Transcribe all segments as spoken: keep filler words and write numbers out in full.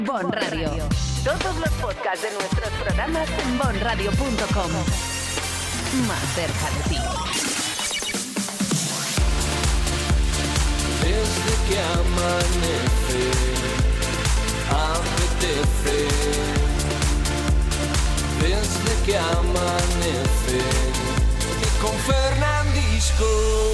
Bon Radio. Todos los podcasts de nuestros programas en bon radio punto com. Más cerca de ti. Desde que amanece, apetece. Desde que amanece, y con Fernandisco.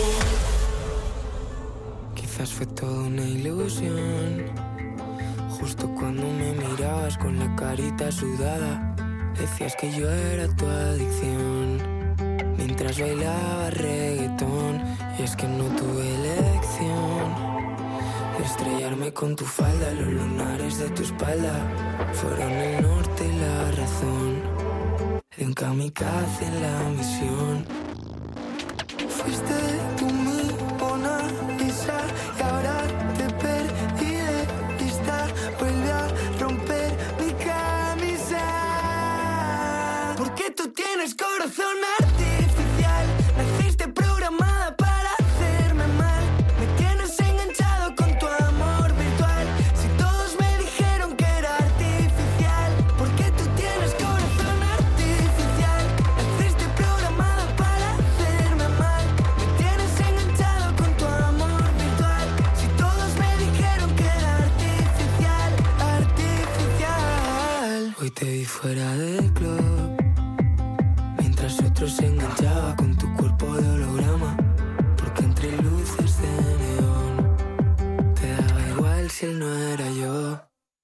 Quizás fue toda una ilusión. Justo cuando me mirabas con la carita sudada, decías que yo era tu adicción. Mientras bailaba reggaetón, y es que no tuve elección. Estrellarme con tu falda, los lunares de tu espalda fueron el norte y la razón de un kamikaze en la misión. Fuiste tú mi Mona Lisa y ahora te perdí de vista. Vuelve a romper mi camisa, porque tú tienes corazón artificial. Naciste programada para hacerme mal. Me tienes enganchado con tu amor virtual. Si todos me dijeron que era artificial, porque tú tienes corazón artificial. Naciste programada para hacerme mal. Me tienes enganchado con tu amor virtual. Si todos me dijeron que era artificial, artificial. Hoy te vi fuera del club, mientras otros se enganchaba con tu cuerpo de holograma. Porque entre luces de neón te daba igual si él no era yo.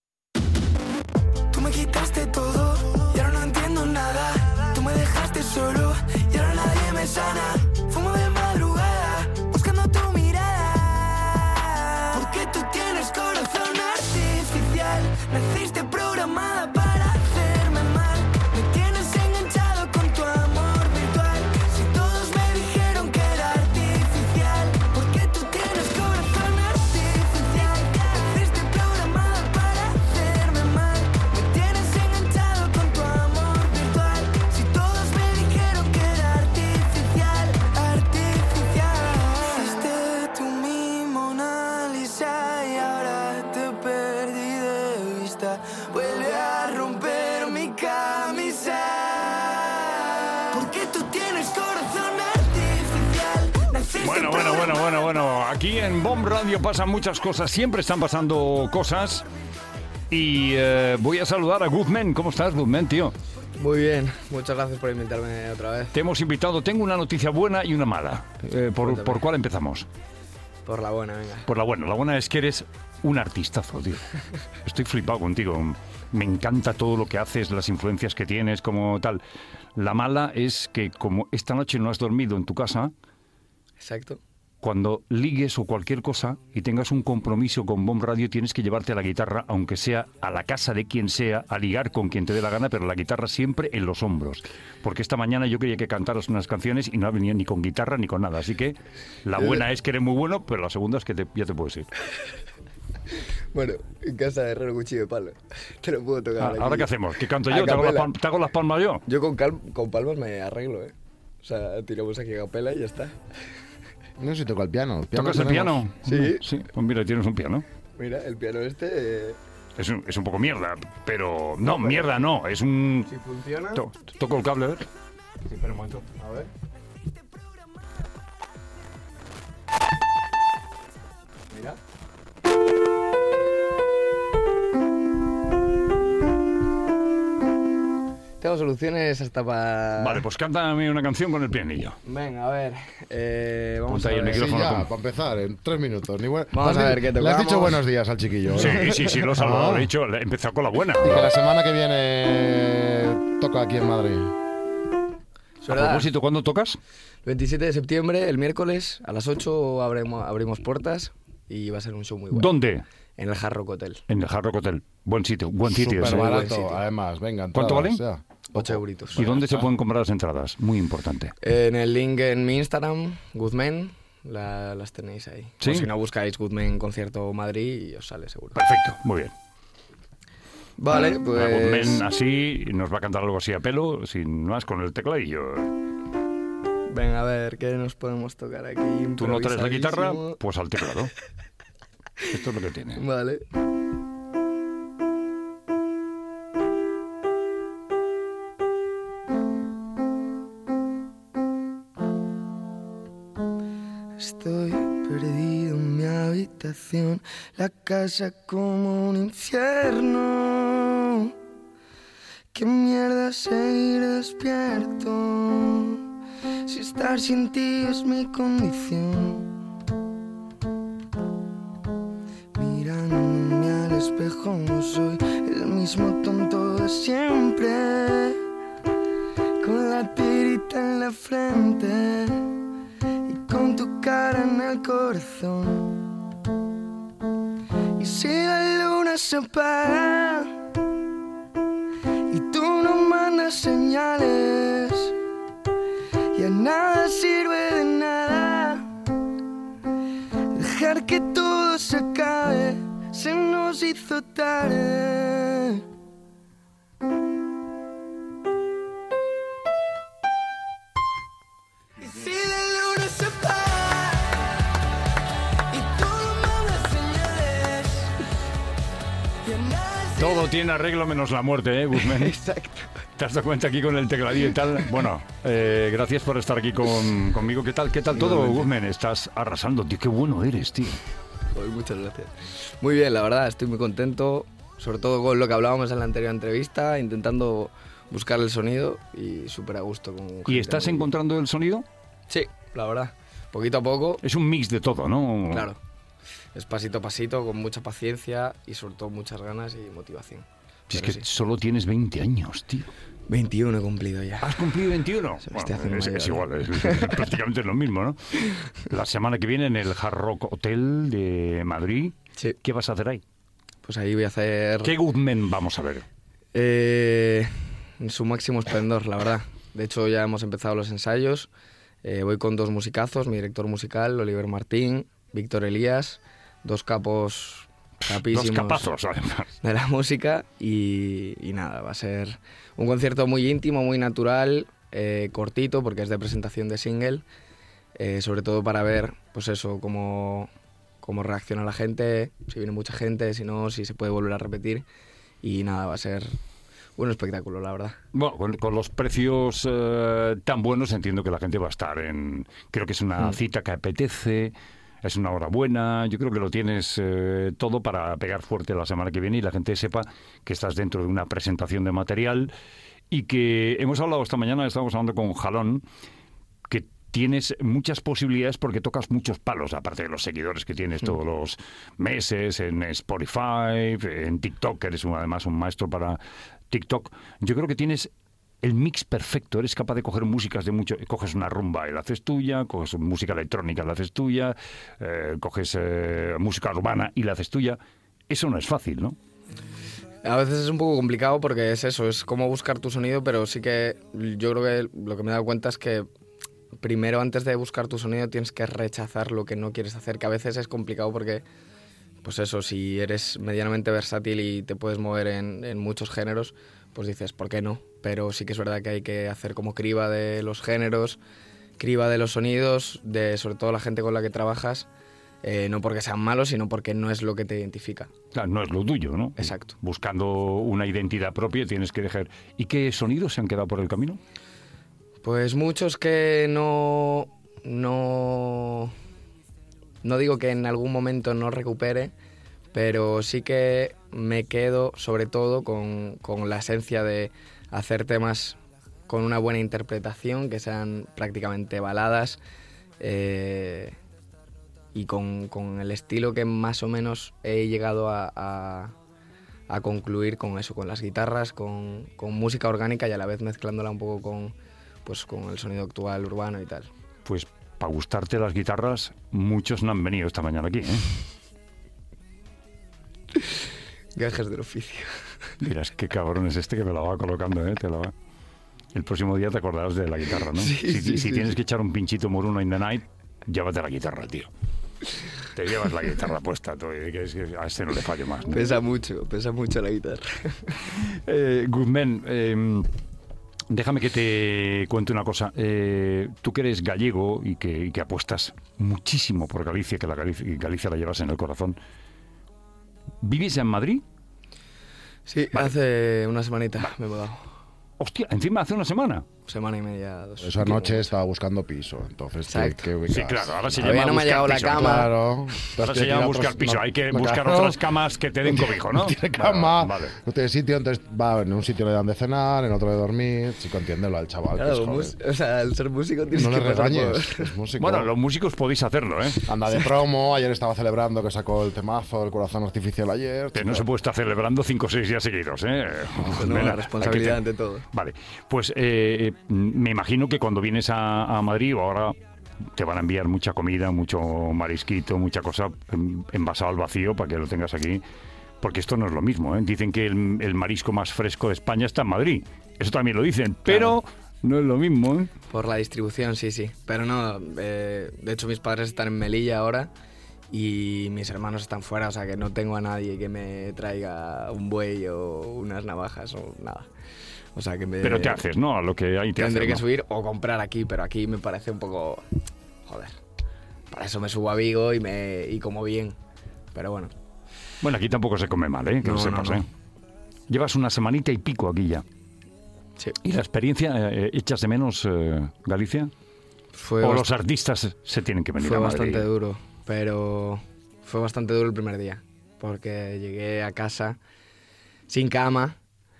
Tú me quitaste todo y ahora no entiendo nada. Tú me dejaste solo y ahora nadie me sana. Fumo de madrugada buscando tu mirada, porque tú tienes corazón artificial. Naciste programada para hacerme mal. Me tienes enganchado con tu amor virtual. Si todos me dijeron que era artificial, porque tú tienes corazón artificial. Naciste programada para hacerme mal. Me tienes enganchado con tu amor virtual. Si todos me dijeron que era artificial, artificial. Fuiste tú mi Mona Lisa y ahora te perdí de vista. Vuelve a romper mi camisa, porque tú tienes corazón artificial. Naciste Bueno, bueno, bueno, bueno, bueno. Aquí en Bon Radio pasan muchas cosas. Siempre están pasando cosas. Y eh, voy a saludar a Guzmán. ¿Cómo estás, Guzmán, tío? Muy bien, muchas gracias por invitarme otra vez. Te hemos invitado. Tengo una noticia buena y una mala. Eh, por, Cuéntame. ¿Por cuál empezamos? Por la buena, venga. Por la buena. La buena es que eres un artistazo, tío. Estoy flipado contigo. Me encanta todo lo que haces, las influencias que tienes, como tal. La mala es que como esta noche no has dormido en tu casa, Exacto. cuando ligues o cualquier cosa y tengas un compromiso con Bon Radio, tienes que llevarte la guitarra, aunque sea a la casa de quien sea, a ligar con quien te dé la gana, pero la guitarra siempre en los hombros. Porque esta mañana yo quería que cantaras unas canciones y no ha venido ni con guitarra ni con nada. Así que la buena es que eres muy bueno, pero la segunda es que te- ya te puedes ir. Bueno, en casa de herrero cuchillo de palo. Te lo puedo tocar. Ah, aquí. ¿ahora qué hacemos? ¿Qué canto A yo? ¿Te hago, las capela. pal- te hago las palmas yo? Yo con, cal- con palmas me arreglo, ¿eh? O sea, tiramos aquí a capela y ya está. No sé si toca el piano. El piano ¿Tocas el tenemos. piano? Sí. Sí, pues mira, tienes un piano. Mira, el piano este, eh, Es un, es un poco mierda, pero... No, mierda no, es un... si funciona... To- toco el cable, a ver. Sí, espera un momento. A ver. Mira. Tengo soluciones hasta para... Vale, pues cántame una canción con el pianillo. Venga, a ver. Eh, vamos Ponte a ahí el ver. Sí, micrófono. ya, con- para empezar, en tres minutos. Ni buen- Vamos Le has a di- ver qué Le has dicho tocamos. buenos días al chiquillo. Sí, ¿no? sí, sí, lo he saludado, Ah. lo he dicho, le he empezado con la buena. Y que la semana que viene toca aquí en Madrid. Es A verdad. propósito, ¿cuándo tocas? veintisiete de septiembre, el miércoles, a las ocho abrimos, abrimos puertas y va a ser un show muy bueno. ¿Dónde? En el Hard Rock Hotel. En el Hard Rock Hotel. Buen sitio, buen sitio Súper ese. buen barato, sitio. además. Venga, ¿Cuánto entradas, valen? ya. ocho euritos. ¿Y dónde se pueden comprar las entradas? Muy importante. En el link en mi Instagram, Guzmán, la- las tenéis ahí. ¿Sí? O si no, buscáis Guzmán Concierto Madrid y os sale seguro. Perfecto, muy bien. Vale, A pues... Guzmán así, nos va a cantar algo así a pelo, sin más, con el tecladillo. Venga, a ver, ¿qué nos podemos tocar aquí? Tú no traes la guitarra, Improvisadísimo. pues al teclado. Esto es lo que tiene. Vale. Estoy perdido en mi habitación, la casa como un infierno. Qué mierda seguir despierto, si estar sin ti es mi condición. Mirándome al espejo no soy el mismo tonto de siempre, con la tirita en la frente y con tu cara en el corazón. Y si la luna se apaga y tú no mandas señales, ya nada sirve de nada. Dejar que todo se acabe, se nos hizo tarde. Y si la luna se apaga y tú no mandas señales, ya nada sirve. Todo tiene arreglo menos la muerte, ¿eh, Guzmán? Exacto. ¿Te has dado cuenta aquí con el tecladillo y tal? Bueno, eh, gracias por estar aquí con, conmigo. ¿Qué tal? ¿Qué tal todo, Guzmán? Estás arrasando, tío. Qué bueno eres, tío. Joder, muchas gracias. Muy bien, la verdad, estoy muy contento, sobre todo con lo que hablábamos en la anterior entrevista, intentando buscar el sonido y súper a gusto. Con ¿Y estás muy... encontrando el sonido? Sí, la verdad, poquito a poco. Es un mix de todo, ¿no? Claro, es pasito a pasito, con mucha paciencia y sobre todo muchas ganas y motivación. Si es Pero que sí. solo tienes veinte años, tío. veintiuno he cumplido ya. ¿Has cumplido veintiuno? Se me está Bueno, haciendo es, mayor, es ¿eh? igual, es, es prácticamente lo mismo, ¿no? La semana que viene en el Hard Rock Hotel de Madrid, Sí, ¿qué vas a hacer ahí? pues ahí voy a hacer ¿Qué Guzmán vamos a ver? eh, en su máximo esplendor, la verdad. De hecho, ya hemos empezado los ensayos. Eh, voy con dos musicazos, mi director musical, Oliver Martín, Víctor Elías, dos capos capísimos Los capazos, además. de la música y, y nada, va a ser un concierto muy íntimo, muy natural, eh, cortito porque es de presentación de single, eh, sobre todo para ver, pues eso, cómo, cómo reacciona la gente, si viene mucha gente, si no, si se puede volver a repetir y nada, va a ser un espectáculo, la verdad. Bueno, con, con los precios eh, tan buenos entiendo que la gente va a estar en... Creo que es una Mm. cita que apetece, es una hora buena, yo creo que lo tienes eh, todo para pegar fuerte la semana que viene y la gente sepa que estás dentro de una presentación de material y que hemos hablado esta mañana, estábamos hablando con Jalón, que tienes muchas posibilidades porque tocas muchos palos, aparte de los seguidores que tienes todos los meses en Spotify, en TikTok, que eres un, además un maestro para TikTok. Yo creo que tienes el mix perfecto, eres capaz de coger músicas de mucho, coges una rumba y la haces tuya, coges música electrónica y la haces tuya, eh, coges eh, música urbana y la haces tuya. Eso no es fácil, ¿no? A veces es un poco complicado porque es eso, es cómo buscar tu sonido, pero sí que yo creo que lo que me he dado cuenta es que primero, antes de buscar tu sonido, tienes que rechazar lo que no quieres hacer, que a veces es complicado porque, pues eso, si eres medianamente versátil y te puedes mover en, en muchos géneros, pues dices, ¿por qué no? Pero sí que es verdad que hay que hacer como criba de los géneros, criba de los sonidos, de sobre todo la gente con la que trabajas, eh, no porque sean malos, sino porque no es lo que te identifica. Claro, no es lo tuyo, ¿no? Exacto. Buscando una identidad propia tienes que dejar... ¿Y qué sonidos se han quedado por el camino? Pues muchos que no, no, no digo que en algún momento no recupere, pero sí que me quedo sobre todo con, con la esencia de hacer temas con una buena interpretación, que sean prácticamente baladas, eh, y con, con el estilo que más o menos he llegado a, a, a concluir con eso, con las guitarras, con, con música orgánica y a la vez mezclándola un poco con, pues, con el sonido actual, urbano y tal. Pues para gustarte las guitarras, muchos no han venido esta mañana aquí, ¿eh? Gajes del oficio. Dirás, qué cabrón es este que me la va colocando, ¿eh? Te la va... El próximo día te acordarás de la guitarra, ¿no? Sí, si sí, si sí, tienes sí. que echar un pinchito moruno in the night, llévate la guitarra, tío. Te llevas la guitarra puesta, tú, y que es que a este no le fallo más, ¿no? Pesa mucho, pesa mucho la guitarra. Eh, Guzmán, eh, déjame que te cuente una cosa. Eh, tú que eres gallego y que, y que apuestas muchísimo por Galicia, que la Galicia, Galicia la llevas en el corazón. ¿Vives en Madrid? Sí, Vale. hace una semanita me he mudado. Hostia, encima hace una semana. semana y media, dos. Esa noche estaba buscando piso, entonces ¿qué, qué ubicas? Sí, claro, ahora se Todavía llama no me ha llegado la piso. cama. Claro. Ahora se llama buscar piso, hay que no, buscar claro. otras camas que te den cobijo, ¿no? Tiene cama, Vale, vale. no tiene sitio, entonces va, en un sitio le dan de cenar, en otro de dormir. Chico, entiéndelo al chaval, que es Claro, joven. mus- o sea, al ser músico tienes No le que pasar regañes, por- es músico. Bueno, los músicos podéis hacerlo, ¿eh? Anda de promo, ayer estaba celebrando que sacó el temazo, el corazón artificial ayer. Que no se puede estar celebrando cinco o seis días seguidos, ¿eh? No, Nena, la responsabilidad hay que ante todo. Vale, pues eh, me imagino que cuando vienes a, a Madrid o ahora te van a enviar mucha comida, mucho marisquito, mucha cosa en- envasado al vacío para que lo tengas aquí, porque esto no es lo mismo, ¿eh? Dicen que el, el marisco más fresco de España está en Madrid, eso también lo dicen, pero no es lo mismo, ¿eh? Por la distribución, sí, sí. Pero no, eh, de hecho mis padres están en Melilla ahora y mis hermanos están fuera, o sea que no tengo a nadie que me traiga un buey o unas navajas o nada. O sea que me... Pero te haces, ¿no? A lo que hay te Tendré haces, que ¿no? subir o comprar aquí, pero aquí me parece un poco... Joder. Para eso me subo a Vigo y, me, y como bien. Pero bueno. Bueno, aquí tampoco se come mal, ¿eh? Que No, lo sepas, no, no. ¿eh? Llevas una semanita y pico aquí ya. Sí. ¿Y la experiencia, eh, echas de menos eh, Galicia? Fue, ¿O bast- los artistas se tienen que venir fue a Madrid? bastante duro, pero fue bastante duro el primer día. Porque llegué a casa sin cama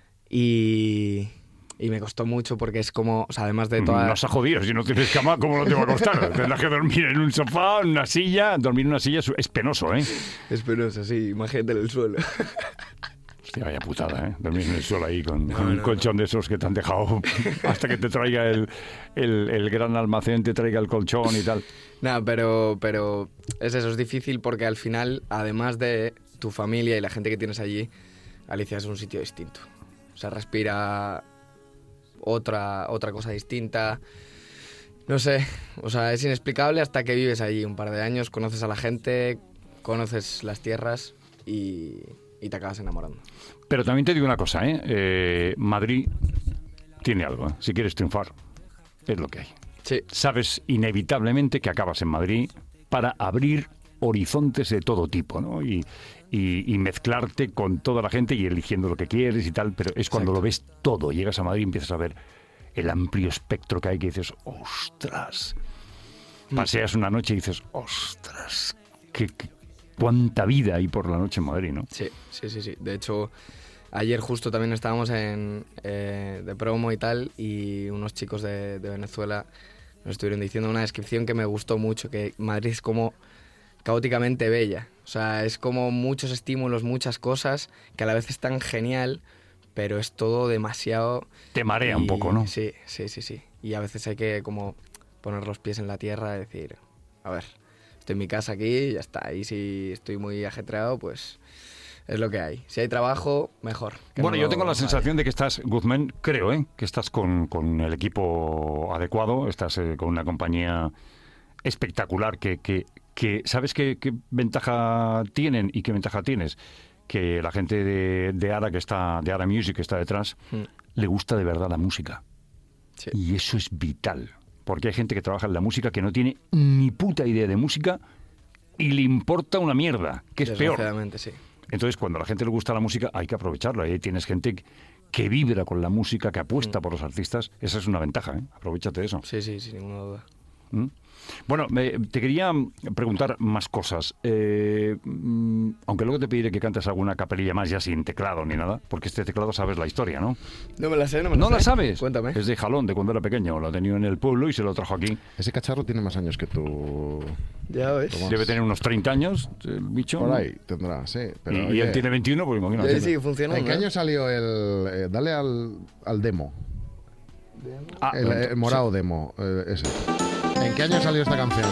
y, y me costó mucho porque es como, o sea, además de toda... Nos ha jodido, si no tienes cama, ¿cómo no te va a costar? Tendrás que dormir en un sofá, en una silla. Dormir en una silla es- es penoso, ¿eh? Es penoso, sí, imagínate en el suelo. Hostia, vaya putada, ¿eh? Dormir en el suelo ahí con, No, con un no, colchón de esos que te han dejado hasta que te traiga el, el, el gran almacén, te traiga el colchón y tal. Nada, pero, pero es eso, es difícil porque al final, además de tu familia y la gente que tienes allí, Galicia es un sitio distinto. O sea, respira otra, otra cosa distinta. No sé, o sea, es inexplicable hasta que vives allí un par de años, conoces a la gente, conoces las tierras y, y te acabas enamorando. Pero también te digo una cosa, ¿eh? Eh, Madrid tiene algo, ¿eh? Si quieres triunfar, es lo que hay. Sí, Sabes inevitablemente que acabas en Madrid para abrir horizontes de todo tipo, ¿no? Y, y, y mezclarte con toda la gente y eligiendo lo que quieres y tal, pero es cuando Exacto. lo ves todo. Llegas a Madrid y empiezas a ver el amplio espectro que hay, que dices, ostras. Paseas una noche y dices, ostras, qué, qué- cuánta vida hay por la noche en Madrid, ¿no? sí, sí, sí, sí. De hecho, ayer justo también estábamos en, eh, de promo y tal, y unos chicos de, de Venezuela nos estuvieron diciendo una descripción que me gustó mucho, que Madrid es como caóticamente bella. O sea, es como muchos estímulos, muchas cosas, que a la vez es tan genial, pero es todo demasiado... Te marea un y- poco, ¿no? Sí, sí, sí, sí. Y a veces hay que como poner los pies en la tierra y decir, a ver, estoy en mi casa aquí y ya está. Y si estoy muy ajetreado, pues es lo que hay. Si hay trabajo, mejor. que Bueno, no yo tengo la haya. sensación de que estás, Guzmán, creo, ¿eh? Que estás con, con el equipo adecuado, estás eh, con una compañía espectacular que, que, que ¿sabes qué, qué ventaja tienen y qué ventaja tienes? Que la gente de, de Ara, que está, de Ara Music, que está detrás, Mm. le gusta de verdad la música. Sí. Y eso es vital, porque hay gente que trabaja en la música que no tiene ni puta idea de música y le importa una mierda, que es peor. Desgraciadamente, sí. Entonces, cuando a la gente le gusta la música, hay que aprovecharlo. Ahí tienes gente que vibra con la música, que apuesta por los artistas. Esa es una ventaja, ¿eh? Aprovechate de eso. Sí, sí, sin ninguna duda. ¿Mm? Bueno, me- te quería preguntar más cosas. Eh, mm, aunque luego te pediré que cantes alguna capelilla más ya sin teclado ni nada, porque este teclado sabes la historia, ¿no? No me la sé, no me la ¿No sé. la sabes? Cuéntame. Es de Jalón, de cuando era pequeño. Lo ha tenido en el pueblo y se lo trajo aquí. Ese cacharro tiene más años que tú. Ya ves. Toma. Debe tener unos treinta años, el bicho. Por ¿no? ahí tendrá, sí. Pero, y, y oye, él tiene veintiuno, pues Y imagínate. ahí sigue funcionando. ¿en qué ¿eh? año salió el. eh, dale al, al demo. Ah, El, bueno, el morado demo, eh, ese. ¿En qué año salió esta canción?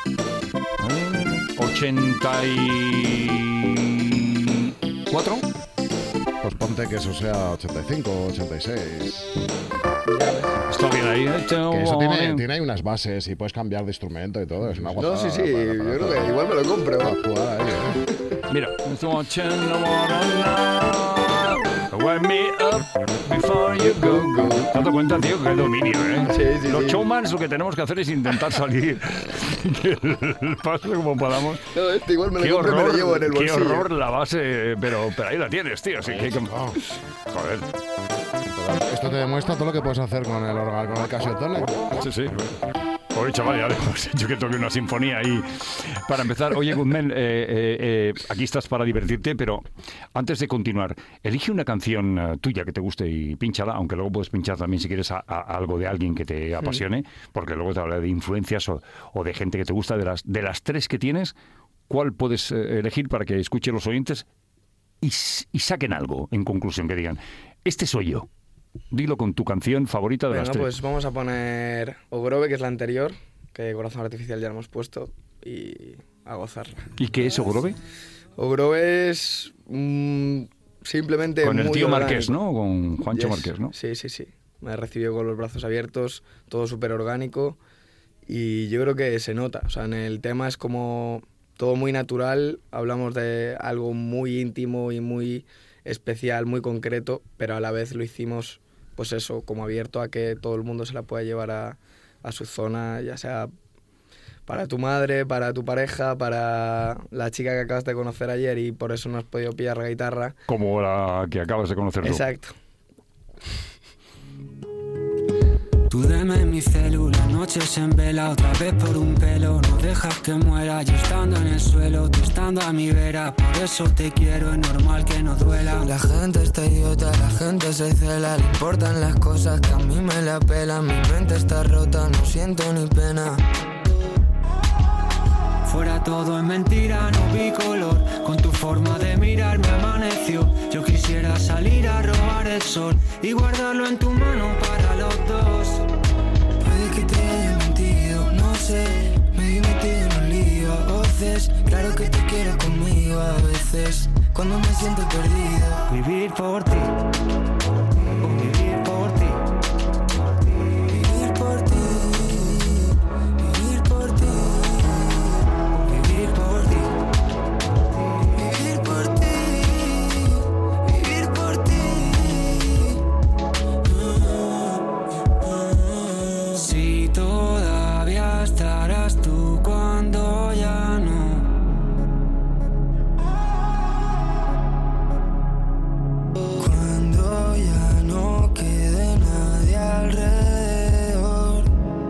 ochenta y cuatro. Pues ponte que eso sea ochenta y cinco, ochenta y seis. Está bien ahí, ¿eh? Que eso tiene, tiene ahí unas bases y puedes cambiar de instrumento y todo. Es una guapada. No, sí, sí, para- yo para- creo para- que igual me lo compro. para jugar ahí, ¿eh? Mira. Wind me up before you go, go. ¿Te has dado cuenta, tío? Que dominio, ¿eh? Sí, sí, Los sí. showmans lo que tenemos que hacer es intentar salir del paso como podamos. No, este igual me Qué lo compro y me horror, lo llevo en el qué bolsillo. horror la base, pero, pero ahí la tienes, tío. Así que, Oh, joder, esto te demuestra todo lo que puedes hacer con el órgano, con el Casiotone. sí, sí. Oye, chaval, ya hemos hecho que toque una sinfonía ahí. Para empezar, oye, Guzmán, eh, eh, eh, aquí estás para divertirte, pero antes de continuar, elige una canción uh, tuya que te guste y pínchala, aunque luego puedes pinchar también si quieres a, a algo de alguien que te apasione, porque luego te hablaré de influencias o, o de gente que te gusta. De las, de las tres que tienes, ¿cuál puedes eh, elegir para que escuchen los oyentes y, y saquen algo, en conclusión, que digan, este soy yo? Dilo con tu canción favorita de Venga, las tres. pues vamos a poner Ogrove, que es la anterior, que Corazón Artificial ya lo hemos puesto, y a gozarla. ¿Y qué es Ogrove? Ogrove es mm, simplemente Con el muy tío Marqués, orgánico. ¿no? Con Juancho Yes. Marqués, ¿no? Sí, sí, sí. Me recibió con los brazos abiertos, todo súper orgánico, y yo creo que se nota. O sea, en el tema es como todo muy natural, hablamos de algo muy íntimo y muy especial, muy concreto, pero a la vez lo hicimos, pues eso, como abierto a que todo el mundo se la pueda llevar a, a su zona, ya sea para tu madre, para tu pareja, para la chica que acabas de conocer ayer y por eso no has podido pillar la guitarra. Como la que acabas de conocer tú. Exacto. Tú deme mi célula, noches en vela, otra vez por un pelo. No dejas que muera, yo estando en el suelo, tú estando a mi vera. Por eso te quiero, es normal que no duela. La gente está idiota, la gente se cela. Le importan las cosas que a mí me la pelan. Mi mente está rota, no siento ni pena. Fuera todo es mentira, no vi color. Con tu forma de mirar me amaneció. Yo quisiera salir a robar el sol y guardarlo en tu mano para los dos. Puede que te haya mentido, no sé. Me he metido en un lío a voces. Claro que te quiero conmigo a veces. Cuando me siento perdido. Vivir por ti. Vivir por ti. Vivir por ti. Vivir por ti. Vivir por ti. Vivir por ti. Vivir por ti. Si todavía estarás tú cuando ya no. Cuando ya no quede nadie alrededor.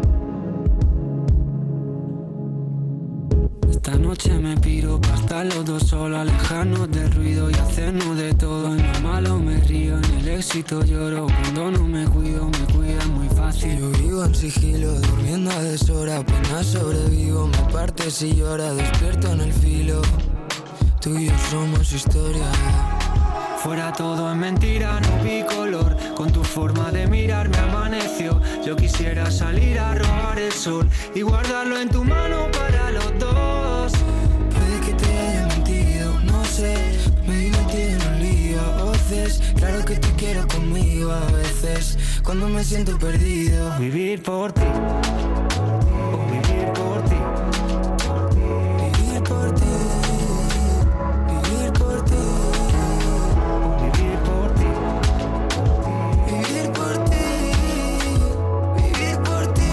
Esta noche me piro para estar los dos solos, alejarnos del ruido y hacernos de todo. En lo malo me río, en el éxito lloro. Cuando no me cuido, me cuida muy fácil. Yo vivo en sigilo, durmiendo a deshora. Apenas sobrevivo, me partes y llora. Despierto en el filo, tú y yo somos historia. Fuera todo es mentira, no vi color. Con tu forma de mirar me amaneció. Yo quisiera salir a robar el sol y guardarlo en tu mano para los dos. Puede que te haya mentido, no sé. Me he metido en un lío a voces. Claro que te quiero conmigo a veces. Cuando me siento perdido. Vivir por ti. Vivir por ti. Vivir por ti. Vivir por ti. Vivir por ti. Vivir por ti. Vivir por ti.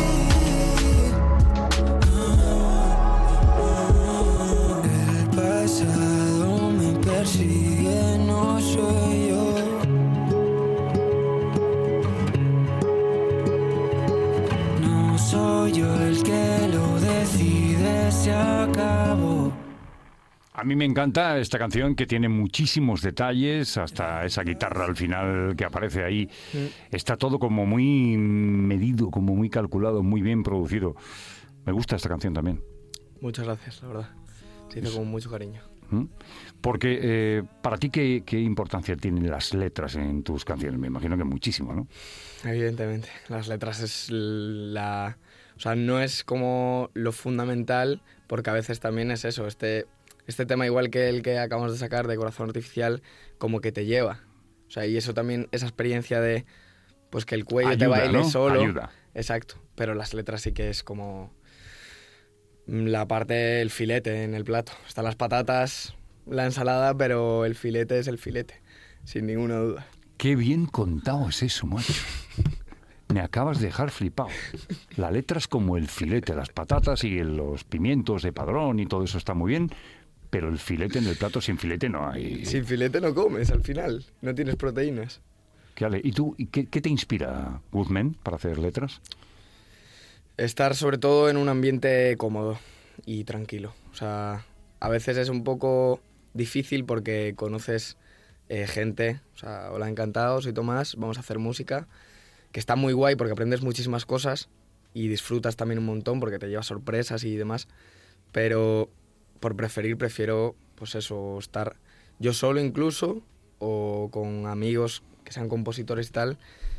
El pasado me persigue, no soy yo. No soy yo el que lo decide, se acabó. A mí me encanta esta canción que tiene muchísimos detalles, hasta esa guitarra al final que aparece ahí. Está todo como muy medido, como muy calculado, muy bien producido. Me gusta esta canción también. Muchas gracias, la verdad. Se hizo con mucho cariño. ¿Mm? Porque eh, para ti, ¿qué, ¿qué importancia tienen las letras en tus canciones? Me imagino que muchísimo, ¿no? Evidentemente, las letras es la... O sea, no es como lo fundamental, porque a veces también es eso, este, este tema igual que el que acabamos de sacar de Corazón Artificial, como que te lleva. O sea, y eso también, esa experiencia de pues que el cuello Ayuda, te baile ¿no? solo. Ayuda. Exacto, pero las letras sí que es como la parte, el filete en el plato. Están las patatas, la ensalada, pero el filete es el filete, sin ninguna duda. Qué bien contado es eso, macho. Me acabas de dejar flipado. La letra es como el filete, las patatas y los pimientos de Padrón y todo eso está muy bien, pero el filete en el plato, sin filete no hay. Sin filete no comes al final, no tienes proteínas. ¿Qué, Ale? ¿Y tú, qué, qué te inspira, Guzmán, para hacer letras? Estar sobre todo en un ambiente cómodo y tranquilo. O sea, a veces es un poco difícil porque conoces eh, gente. O sea, hola, encantado, soy Tomás, vamos a hacer música, que está muy guay porque aprendes muchísimas cosas y disfrutas también un montón porque te llevas sorpresas y demás. Pero por preferir, prefiero, pues eso, estar yo solo incluso o con amigos que sean compositores y tal,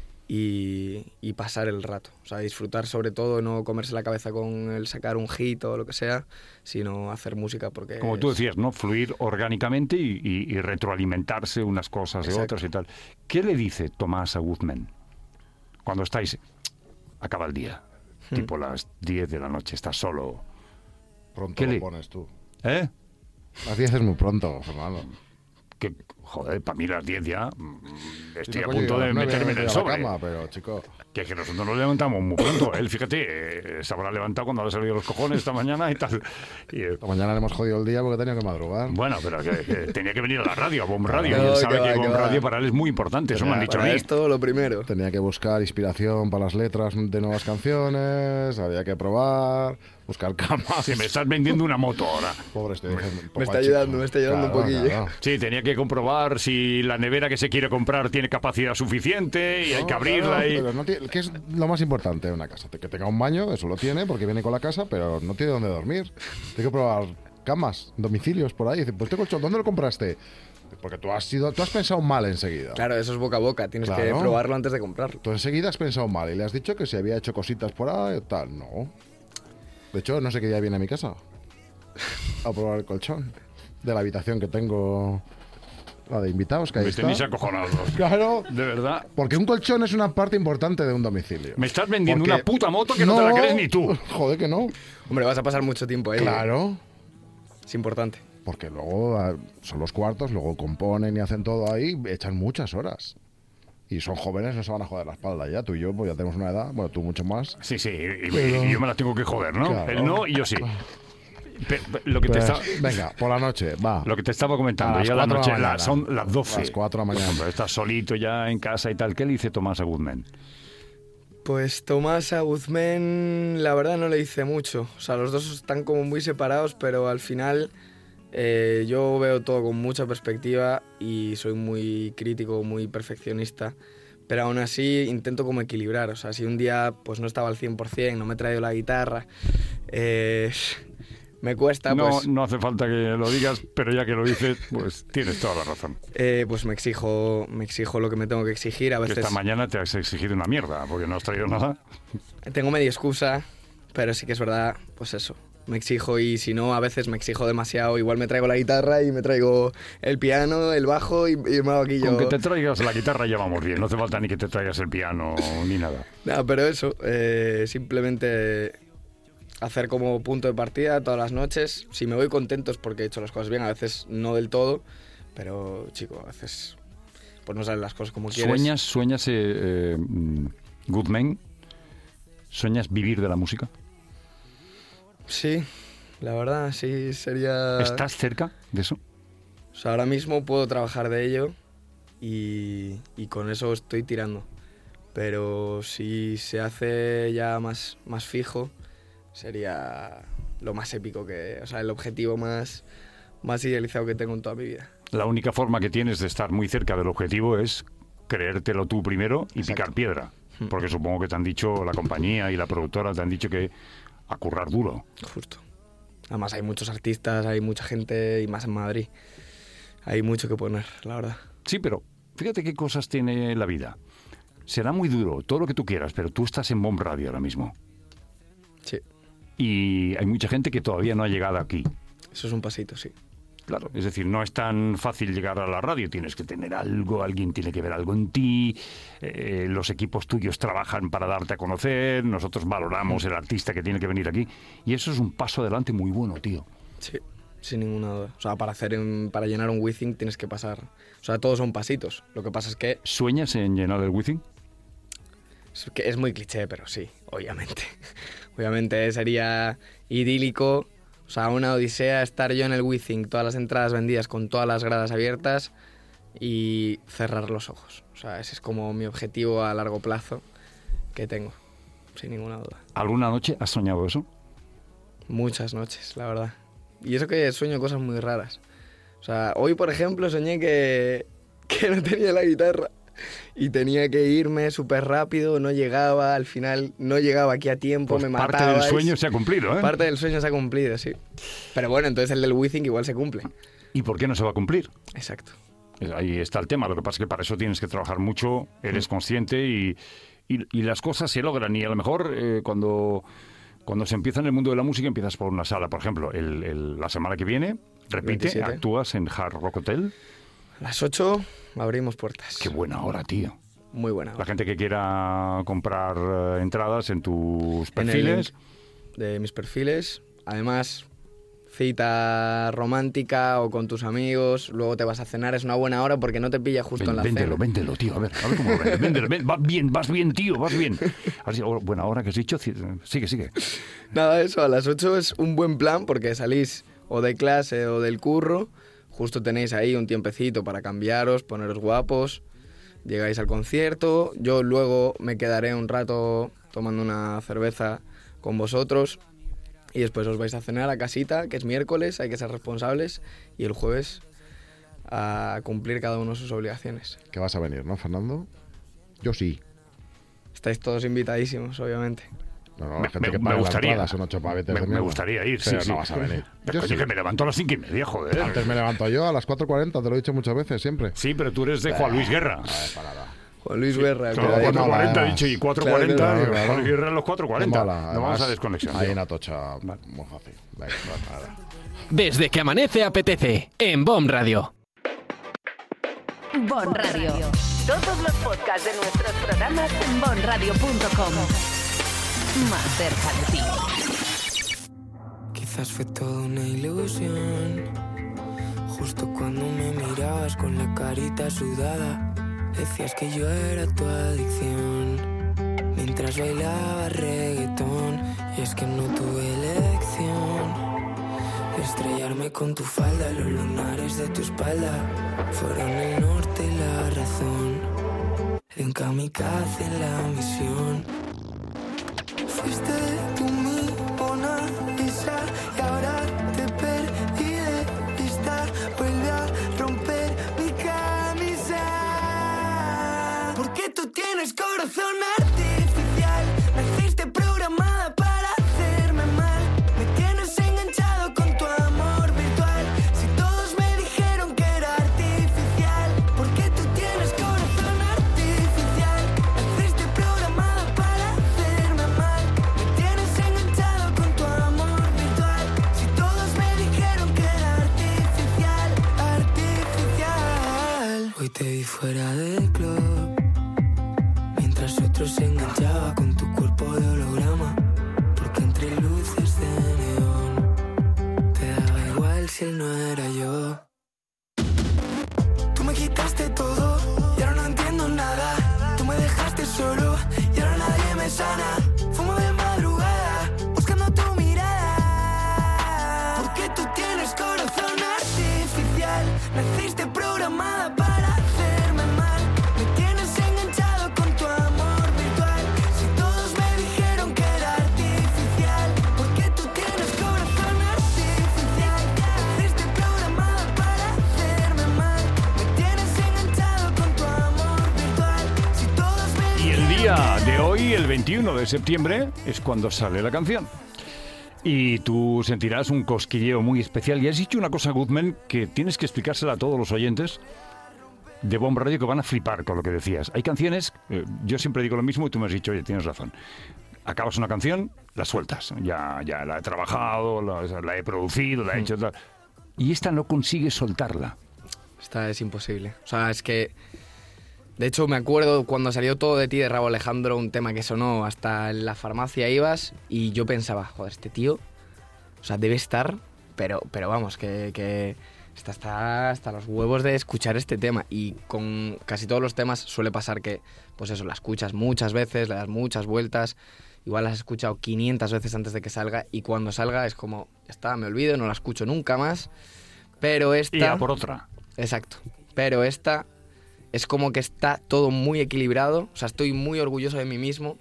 y, y pasar el rato. O sea, disfrutar sobre todo, no comerse la cabeza con el sacar un hit o lo que sea, sino hacer música porque... Como tú decías, ¿no? Fluir orgánicamente y, y, y retroalimentarse unas cosas de Exacto. otras y tal. ¿Qué le dice Tomás a Guzmán cuando estáis... Acaba el día, hmm. tipo las diez de la noche, estás solo? Pronto ¿Qué lo le... pones tú. ¿Eh? Las diez es muy pronto, Fernando. Que, joder, para mí las diez ya mm, estoy Sí, a coño, punto de no me meterme en voy el a la sobre. cama, pero, chico... Que es que nosotros nos levantamos muy pronto. Él, fíjate, eh, se habrá levantado cuando le han salido los cojones esta mañana y tal. Y, eh, Esta mañana le hemos jodido el día porque tenía que madrugar. bueno, pero que, que tenía que venir a la radio, a Bomb Radio. No, y él sabe que va, que que Bomb va. Radio para él es muy importante. Eso me han dicho a Para mí. esto lo primero. Tenía que buscar inspiración para las letras de nuevas canciones, había que probar, buscar camas. Si me estás vendiendo una moto ahora. Pobre este. Me está ayudando, me está ayudando un poquillo. Sí, tenía que comprobar si la nevera que se quiere comprar tiene capacidad suficiente y hay que abrirla. Claro, y... pero no tiene- ¿qué es lo más importante de una casa? Que tenga un baño, eso lo tiene porque viene con la casa, pero no tiene dónde dormir. Tiene que probar camas, domicilios por ahí. Dice, pues este colchón, ¿dónde lo compraste? Porque tú has sido, tú has pensado mal enseguida. Claro, eso es boca a boca, tienes que Claro. probarlo antes de comprarlo. Tú enseguida has pensado mal y le has dicho que si había hecho cositas por ahí, tal. No. De hecho, no sé qué día viene a mi casa a probar el colchón de la habitación que tengo, la de invitados, que ahí Me está. tenéis acojonados. Claro, De verdad. porque un colchón es una parte importante de un domicilio. Me estás vendiendo Porque- una puta moto que no, te la crees ni tú. Joder, que no. Hombre, vas a pasar mucho tiempo ahí. Claro. Es importante. Porque luego ah, son los cuartos, luego componen y hacen todo ahí, echan muchas horas. Y son jóvenes, no se van a joder la espalda ya. Tú y yo, pues ya tenemos una edad, bueno, tú mucho más. Sí, sí, y, Pero- y yo me la tengo que joder, ¿no? Claro. Él no y yo sí. Pe- pe- lo, que te Pues, está- venga, por la noche, va. lo que te estaba comentando, A las ya la cuatro de la noche, la- mañana. son las doce. A las cuatro de la mañana. Hombre, estás solito ya en casa y tal. ¿Qué le dice Tomás a Guzmán? Pues Tomás a Guzmán, la verdad no le hice mucho. O sea, los dos están como muy separados, pero al final eh, yo veo todo con mucha perspectiva y soy muy crítico, muy perfeccionista. Pero aún así intento como equilibrar. O sea, si un día pues no estaba al cien por ciento, no me he traído la guitarra, eh, me cuesta, No, pues, no hace falta que lo digas, pero ya que lo dices, pues tienes toda la razón. eh, pues me exijo, me exijo lo que me tengo que exigir. A Que veces esta mañana te has exigido una mierda, porque no has traído nada. tengo media excusa, pero sí que es verdad, pues eso. Me exijo y si no, a veces me exijo demasiado. Igual me traigo la guitarra y me traigo el piano, el bajo y, y me hago aquí yo... Con que te traigas la guitarra ya vamos bien. No hace falta ni que te traigas el piano ni nada. No, pero eso, eh, simplemente hacer como punto de partida todas las noches. Si me voy contento es porque he hecho las cosas bien, a veces no del todo, pero chico, a veces pues no salen las cosas como quieres. ¿Sueñas, sueñas, eh, eh, mm, Guzmán? ¿Sueñas vivir de la música? Sí, la verdad, sí, sería... ¿Estás cerca de eso? O sea, ahora mismo puedo trabajar de ello y, y con eso estoy tirando. Pero si se hace ya más, más fijo, sería lo más épico que... O sea, el objetivo más, más idealizado que tengo en toda mi vida. La única forma que tienes de estar muy cerca del objetivo es creértelo tú primero y picar piedra. Porque supongo que te han dicho, la compañía y la productora te han dicho que a currar duro. Justo. Además hay muchos artistas, hay mucha gente y más en Madrid. Hay mucho que poner, la verdad. Sí, pero fíjate qué cosas tiene la vida. Será muy duro, todo lo que tú quieras, pero tú estás en Bomb Radio ahora mismo. Sí, Y hay mucha gente que todavía no ha llegado aquí. eso es un pasito, sí. Claro, es decir, no es tan fácil llegar a la radio, tienes que tener algo, alguien tiene que ver algo en ti, eh, los equipos tuyos trabajan para darte a conocer, nosotros valoramos el artista que tiene que venir aquí, y eso es un paso adelante muy bueno, tío. Sí, sin ninguna duda. O sea, para, hacer un, para llenar un Withing tienes que pasar... O sea, todos son pasitos. Lo que pasa es que... ¿Sueñas en llenar el Withing? Es, que es muy cliché, pero sí, obviamente. Obviamente sería idílico, o sea, una odisea estar yo en el Withing, todas las entradas vendidas con todas las gradas abiertas y cerrar los ojos. O sea, ese es como mi objetivo a largo plazo que tengo, sin ninguna duda. ¿Alguna noche has soñado eso? Muchas noches, la verdad. Y eso que sueño cosas muy raras. O sea, hoy, por ejemplo, soñé que, que no tenía la guitarra. Y tenía que irme súper rápido, no llegaba, al final no llegaba aquí a tiempo, pues me parte mataba. Parte del sueño se ha cumplido, ¿eh? Parte del sueño se ha cumplido, sí. Pero bueno, entonces el del Withing igual se cumple. ¿Y por qué no se va a cumplir? Exacto. Ahí está el tema, lo que pasa es que para eso tienes que trabajar mucho, eres consciente y, y, y las cosas se logran. Y a lo mejor eh, cuando, cuando se empieza en el mundo de la música empiezas por una sala. Por ejemplo, el, el, la semana que viene, repite, veintisiete. Actúas en Hard Rock Hotel. A las ocho abrimos puertas. Qué buena hora, tío. Muy buena hora. La gente que quiera comprar eh, entradas en tus perfiles. En el de mis perfiles. Además, cita romántica o con tus amigos. Luego te vas a cenar. Es una buena hora porque no te pilla justo Ven, en la véndelo, cena. véndelo, tío. A ver, a ver cómo lo vendes. Véndelo, ven, vas bien, vas bien, tío, vas bien. Así, oh, buena hora que has dicho. Sigue, sigue. Nada, eso. A las ocho es un buen plan porque salís o de clase o del curro. Justo tenéis ahí un tiempecito para cambiaros, poneros guapos. Llegáis al concierto, yo luego me quedaré un rato tomando una cerveza con vosotros y después os vais a cenar a casita, que es miércoles, hay que ser responsables, y el jueves a cumplir cada uno sus obligaciones. Que vas a venir, ¿no, Fernando? Yo sí. Estáis todos invitadísimos, obviamente. No, no, la Me- gente me- que me paga la gustaría. entrada son ocho pavetes Me, de me mierda. gustaría ir, Pero sí, no sí. vas a venir. Pero, Yo coño, sí. que me levanto a las cinco y media, joder. Antes me levanto yo a las cuatro cuarenta, te lo he dicho muchas veces, siempre. Sí, pero tú eres de Juan Luis Guerra. A ver, para nada. Juan Luis Guerra, Claro, que- cuatro- cuatro cuarenta he mola, dicho y cuatro claro, cuarenta. claro, claro. Juan Luis Guerra a los cuatro cuarenta. Mola, No vamos además, a desconexión. Hay tío. una tocha muy fácil. Venga, pues nada. Desde que amanece apetece en B O M Radio. Bon Radio. Todos los podcasts de nuestros programas en bon radio punto com. Más cerca de ti. Quizás fue toda una ilusión. Justo cuando me mirabas con la carita sudada, decías que yo era tu adicción. Mientras bailaba reggaetón, y es que no tuve elección. Estrellarme con tu falda, los lunares de tu espalda fueron el norte y la razón de un kamikaze en la misión. Fuiste tú mi Mona Lisa y ahora te perdí de vista. Vuelve a romper mi camisa. Porque tú tienes corazón artificial. Naciste programada para hacerme mal. Me tienes enganchado con tu amor virtual. Si todos me dijeron que era artificial. Porque tú tienes corazón artificial. Naciste programada para hacerme mal. Me tienes enganchado con tu amor virtual. Si todos me dijeron que era artificial, artificial. Hoy te vi fuera del club, mientras otro se enganchaba con tu cuerpo de holograma. Porque entre luces de neón te daba igual si él no era yo. Tú me quitaste todo y ahora no entiendo nada. Tú me dejaste solo y ahora nadie me sana. Fumo de madrugada buscando tu mirada. Porque tú tienes corazón artificial. Naciste programada para hacerme mal. Me tienes enganchado con tu amor virtual. Si todos me dijeron que era artificial. Porque tú tienes corazón artificial. Naciste programada para hacerme mal. Me tienes enganchado con tu amor virtual. Si todos me Y el dijeron día que de era hoy, el veintiuno de septiembre, es cuando sale la canción. Y tú sentirás un cosquilleo muy especial. Y has dicho una cosa, Guzmán, que tienes que explicársela a todos los oyentes de B O M Radio que van a flipar con lo que decías. Hay canciones, eh, yo siempre digo lo mismo y tú me has dicho, oye, tienes razón. Acabas una canción, la sueltas. Ya, ya la he trabajado, la, la he producido, la he hecho tal. Y esta no consigues soltarla. Esta es imposible. O sea, es que... De hecho, me acuerdo cuando salió Todo de ti de Rauw Alejandro, un tema que sonó hasta en la farmacia ibas, y yo pensaba, joder, este tío, o sea, debe estar pero, pero vamos, que, que está, está hasta los huevos de escuchar este tema. Y con casi todos los temas suele pasar que, pues eso, la escuchas muchas veces, le das muchas vueltas, igual la has escuchado quinientas veces antes de que salga, y cuando salga es como, ya está, me olvido, no la escucho nunca más. Pero esta... Y a por otra. Exacto. Pero esta es como que está todo muy equilibrado. O sea, estoy muy orgulloso de mí mismo.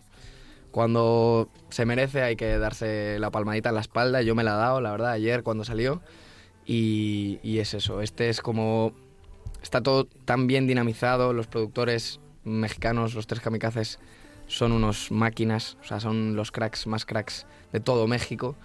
Cuando se merece hay que darse la palmadita en la espalda. Yo me la he dado, la verdad, ayer cuando salió. Y, y es eso. Este es como... Está todo tan bien dinamizado. Los productores mexicanos, los tres kamikazes, son unos máquinas. O sea, son los cracks más cracks de todo México.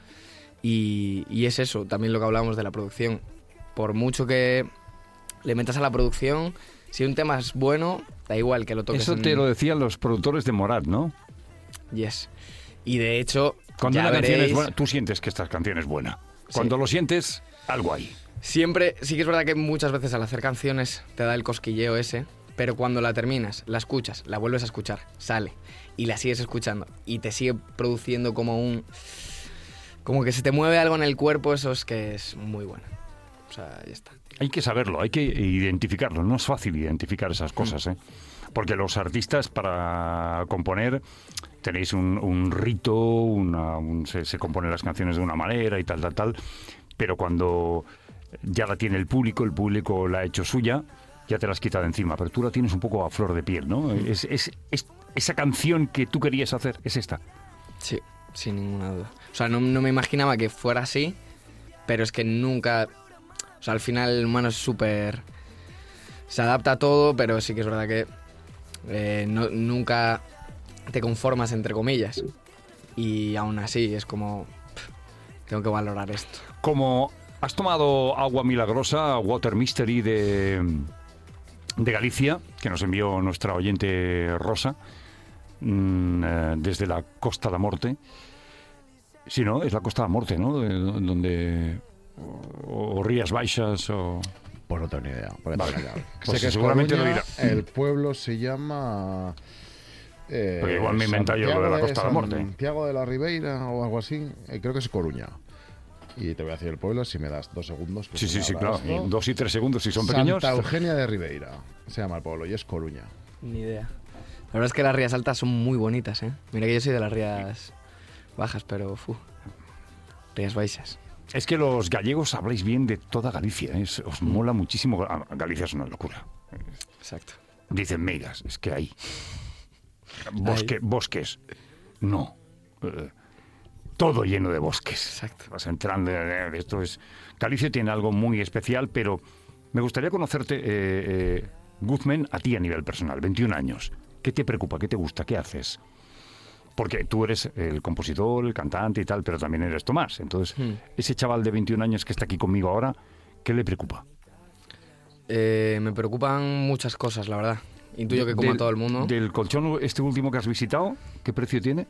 Y, y es eso, también lo que hablábamos de la producción. Por mucho que le metas a la producción, si un tema es bueno, da igual que lo toques. Eso en... te lo decían los productores de Morat, ¿no? Yes. Y de hecho, cuando ya una veréis, canción es buena, tú sientes que esta canción es buena. Cuando Sí. lo sientes, algo hay. Siempre, sí que es verdad que muchas veces al hacer canciones te da el cosquilleo ese, pero cuando la terminas, la escuchas, la vuelves a escuchar, sale, y la sigues escuchando, y te sigue produciendo como un... Como que se te mueve algo en el cuerpo, eso es que es muy bueno. O sea, ya está. Hay que saberlo, hay que identificarlo. No es fácil identificar esas cosas, ¿eh? Porque los artistas, para componer, tenéis un, un rito, una, un, se, se componen las canciones de una manera y tal, tal, tal. Pero cuando ya la tiene el público, el público la ha hecho suya, ya te la has quitado encima. Pero tú la tienes un poco a flor de piel, ¿no? Es, es, es esa canción que tú querías hacer, es esta. Sí, sin ninguna duda. O sea, no, no me imaginaba que fuera así, pero es que nunca... O sea, al final el humano es súper... Se adapta a todo, pero sí que es verdad que eh, no, nunca te conformas, entre comillas. Y aún así es como... pff, tengo que valorar esto. Como has tomado agua milagrosa, Water Mystery de, de Galicia, que nos envió nuestra oyente Rosa, mmm, eh, desde la Costa da Morte. Sí, ¿no? Es la Costa da Morte, ¿no? De- donde... O, o Rías Baixas, o... Pues no tengo ni idea. Porque Vale. tengo ni idea. Pues sé que es seguramente lo Coruña, dirá. el pueblo se llama... eh, Porque igual me he inventado yo lo de la Santiago Costa da Morte. Santiago de la Ribeira o algo así. Eh, creo que es Coruña. Y te voy a decir el pueblo si me das dos segundos. que Sí, se sí, me sí, abra claro. esto. Y dos y tres segundos, si son pequeños. Santa Eugenia de Ribeira se llama el pueblo y es Coruña. Ni idea. La verdad es que las rías altas son muy bonitas, ¿eh? Mira que yo soy de las rías bajas, pero... Fu, rías baixas. Es que los gallegos habláis bien de toda Galicia, ¿eh? Es- os mola muchísimo. Ah, Galicia es una locura. Exacto. Dicen megas, es que hay. Bosque, bosques. No. Eh, todo lleno de bosques. Exacto. Vas entrando. eh, Esto es. Galicia tiene algo muy especial, pero me gustaría conocerte, eh, eh, Guzmán, a ti a nivel personal. veintiún años. ¿Qué te preocupa? ¿Qué te gusta? ¿Qué haces? Porque tú eres el compositor, el cantante y tal, pero también eres Tomás. Entonces, Hmm. ese chaval de veintiún años que está aquí conmigo ahora, ¿qué le preocupa? Eh, me preocupan muchas cosas, la verdad. Intuyo que como Del- a todo el mundo. Del colchón este último que has visitado, ¿qué precio tiene?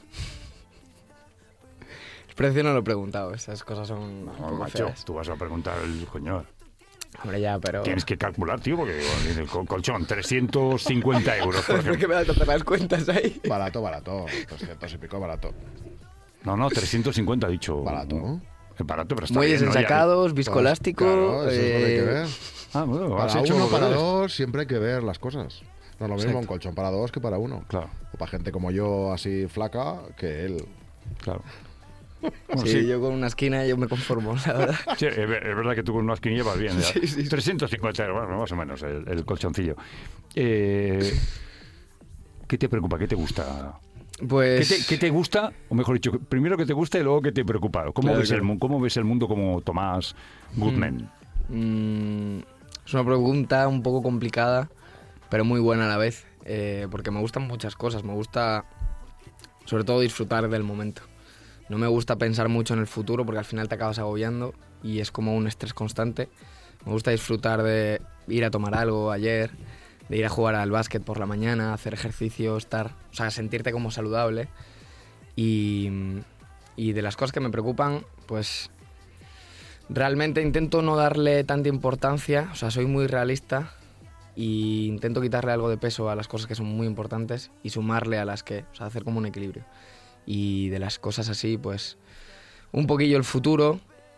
El precio no lo he preguntado, esas cosas son un No, poco macho, feas. tú vas a preguntar el coño. Hombre, ya, pero... Tienes que calcular, tío, porque digo, el col- colchón, trescientos cincuenta euros, por ¿Por qué ejemplo. me das todas las cuentas ahí? Barato, barato. trescientos y pico, barato. No, no, trescientos cincuenta, ha dicho. Barato. Es barato, pero está Muelles bien, ¿no? Ya- ensacados, viscoelástico... Claro, eso es lo que hay que eh, ver. Ah, bueno, has Para hecho uno, los para deberes. dos, siempre hay que ver las cosas. No es lo mismo Exacto. un colchón para dos que para uno. Claro, O para gente como yo, así flaca, que él. claro. Bueno, sí, sí, yo con una esquina yo me conformo, la verdad. sí, es ver- es verdad que tú con una esquinilla vas bien. ya. Sí, sí, sí. trescientos cincuenta euros, bueno, más o menos, el, el colchoncillo. Eh, ¿Qué te preocupa? ¿Qué te gusta? ¿Qué Pues... te, qué te gusta? O mejor dicho, primero que te gusta y luego que te preocupa. ¿Cómo, Claro, ves, El, claro. mu- ¿Cómo ves el mundo como Tomás Guzmán? Mm, es una pregunta un poco complicada, pero muy buena a la vez, eh, porque me gustan muchas cosas. Me gusta, sobre todo, disfrutar del momento. No me gusta pensar mucho en el futuro porque al final te acabas agobiando y es como un estrés constante. Me gusta disfrutar de ir a tomar algo ayer, de ir a jugar al básquet por la mañana, hacer ejercicio, estar, o sea, sentirte como saludable. Y, y de las cosas que me preocupan, pues realmente intento no darle tanta importancia, o sea, soy muy realista e intento quitarle algo de peso a las cosas que son muy importantes y sumarle a las que, o sea, hacer como un equilibrio. Y de las cosas así, pues un poquillo el futuro,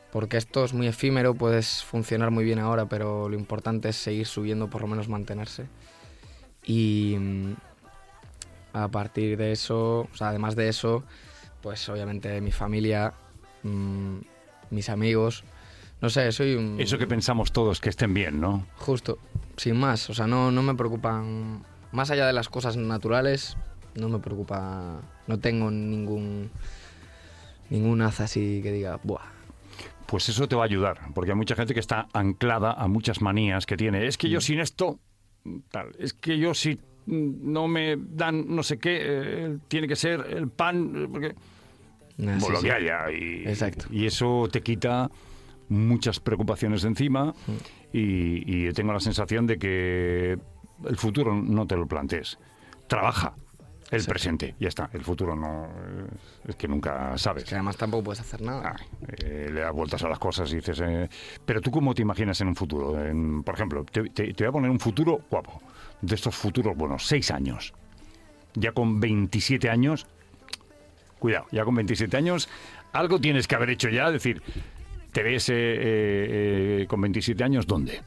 porque esto es muy efímero, puedes funcionar muy bien ahora, pero lo importante es seguir subiendo, por lo menos mantenerse. Y mm, a partir de eso, o sea, además de eso, pues obviamente mi familia, mmm, mis amigos, no sé, soy un... Eso que pensamos todos, que estén bien, ¿no? Justo, sin más, o sea, no, no me preocupan, más allá de las cosas naturales, no me preocupa, no tengo ningún, ningún haz así que diga, buah. Pues eso te va a ayudar, porque hay mucha gente que está anclada a muchas manías que tiene. Es que yo sin esto, tal, es que yo si no me dan no sé qué, eh, tiene que ser el pan, porque... Ah, por sí, lo sí. que haya. Y, Exacto. y eso te quita muchas preocupaciones de encima y, y tengo la sensación de que el futuro no te lo plantees. Trabaja el Exacto. presente, ya está. El futuro no... Es que nunca sabes. Que además tampoco puedes hacer nada. Ah, eh, le das vueltas a las cosas y dices... Eh, pero tú, ¿cómo te imaginas en un futuro? En, por ejemplo, te, te, te voy a poner un futuro guapo. De estos futuros, bueno, seis años. Ya con veintisiete años... Cuidado, ya con veintisiete años, algo tienes que haber hecho ya. Es decir, ¿te ves eh, eh, con veintisiete años dónde?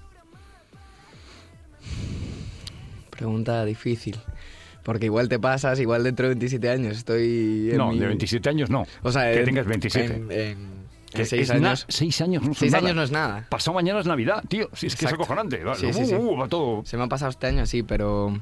Pregunta difícil. Porque igual te pasas, igual dentro de veintisiete años estoy... En No, mi... de veintisiete años no. O sea, que en- tengas veintisiete. En, en, Que en seis es na- años. seis años no son Seis nada. años no es nada. Pasado mañana es Navidad, tío. Si es que es Exacto. acojonante. Va, Sí, sí, uh, sí. uh, va todo. Se me ha pasado este año así, pero...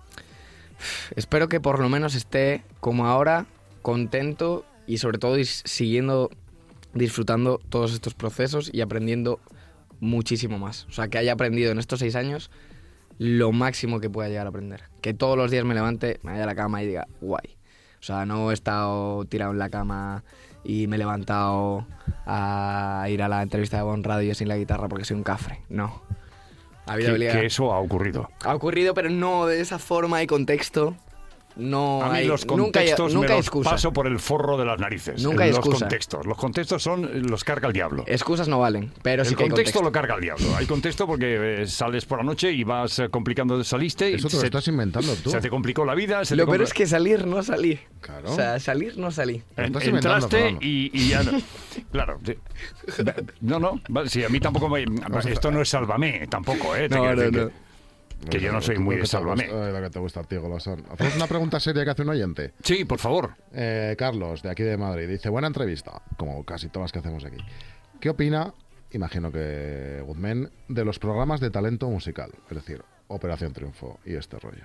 Espero que por lo menos esté como ahora, contento y sobre todo dis- siguiendo, disfrutando todos estos procesos y aprendiendo muchísimo más. O sea, que haya aprendido en estos seis años lo máximo que pueda llegar a aprender. Que todos los días me levante, me vaya a la cama y diga, guay. O sea, no he estado tirado en la cama y me he levantado a ir a la entrevista de Bon Radio sin la guitarra porque soy un cafre. No. Ha habido Que, habilidad. que eso ha ocurrido. Ha ocurrido, pero no de esa forma y contexto. No A mí hay, los nunca hay, contextos nunca me hay los excusa. paso por el forro de las narices. Nunca hay los excusa. contextos. Los contextos son los carga el diablo. Excusas no valen, pero sí El que hay contexto contexto. lo carga el diablo. Hay contexto porque eh, sales por la noche y vas eh, complicando, saliste y Eso te lo se, estás inventando tú. se te complicó la vida. Se Lo te peor compl- es que salir no salí. Claro. O sea, salir no salí. Lo En- estás inventando, entraste Fernando. y, y ya no. Claro. te- No, no. vale, sí, a mí tampoco me... Esto no es Sálvame, tampoco, ¿eh? Te No, quiero no, decir no. que- Que yo no soy muy Lo de que te gusta- Sálvame. eh, Lo que te gusta a ti, Golosón. Hacemos una pregunta seria que hace un oyente. Sí, por favor. Eh, Carlos, de aquí de Madrid, dice, buena entrevista, como casi todas las que hacemos aquí. ¿Qué opina, imagino que Guzmán, de los programas de talento musical? Es decir, Operación Triunfo y este rollo.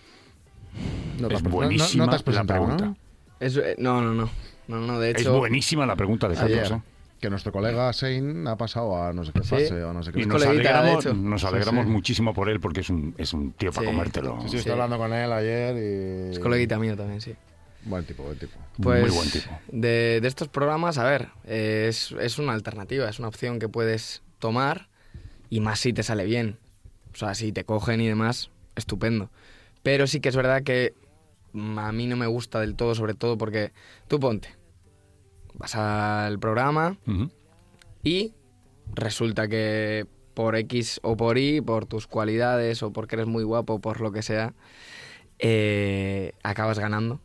No te Es has pre- no- no- buenísima no te has la presentado, pregunta. ¿no? Eso, eh, no, no, no. No, no, de Es hecho... buenísima la pregunta de Carlos, Ayer, ¿eh? que nuestro colega Sein ha pasado a no sé qué Sí. fase o no sé qué. Y Es nos coleguita, de alegramos, hecho. nos Sí, alegramos sí. muchísimo por él porque es un, es un tío para Sí. comértelo. Sí, sí, Sí. estoy hablando con él ayer y... Es coleguita mío también, sí. Buen tipo, buen tipo. Pues Muy buen tipo. De, de estos programas, a ver, eh, es, es una alternativa, es una opción que puedes tomar y más si te sale bien. O sea, si te cogen y demás, estupendo. Pero sí que es verdad que mm, a mí no me gusta del todo, sobre todo porque tú ponte, vas al programa Ujú. y resulta que por X o por Y, por tus cualidades o porque eres muy guapo, por lo que sea, eh, acabas ganando.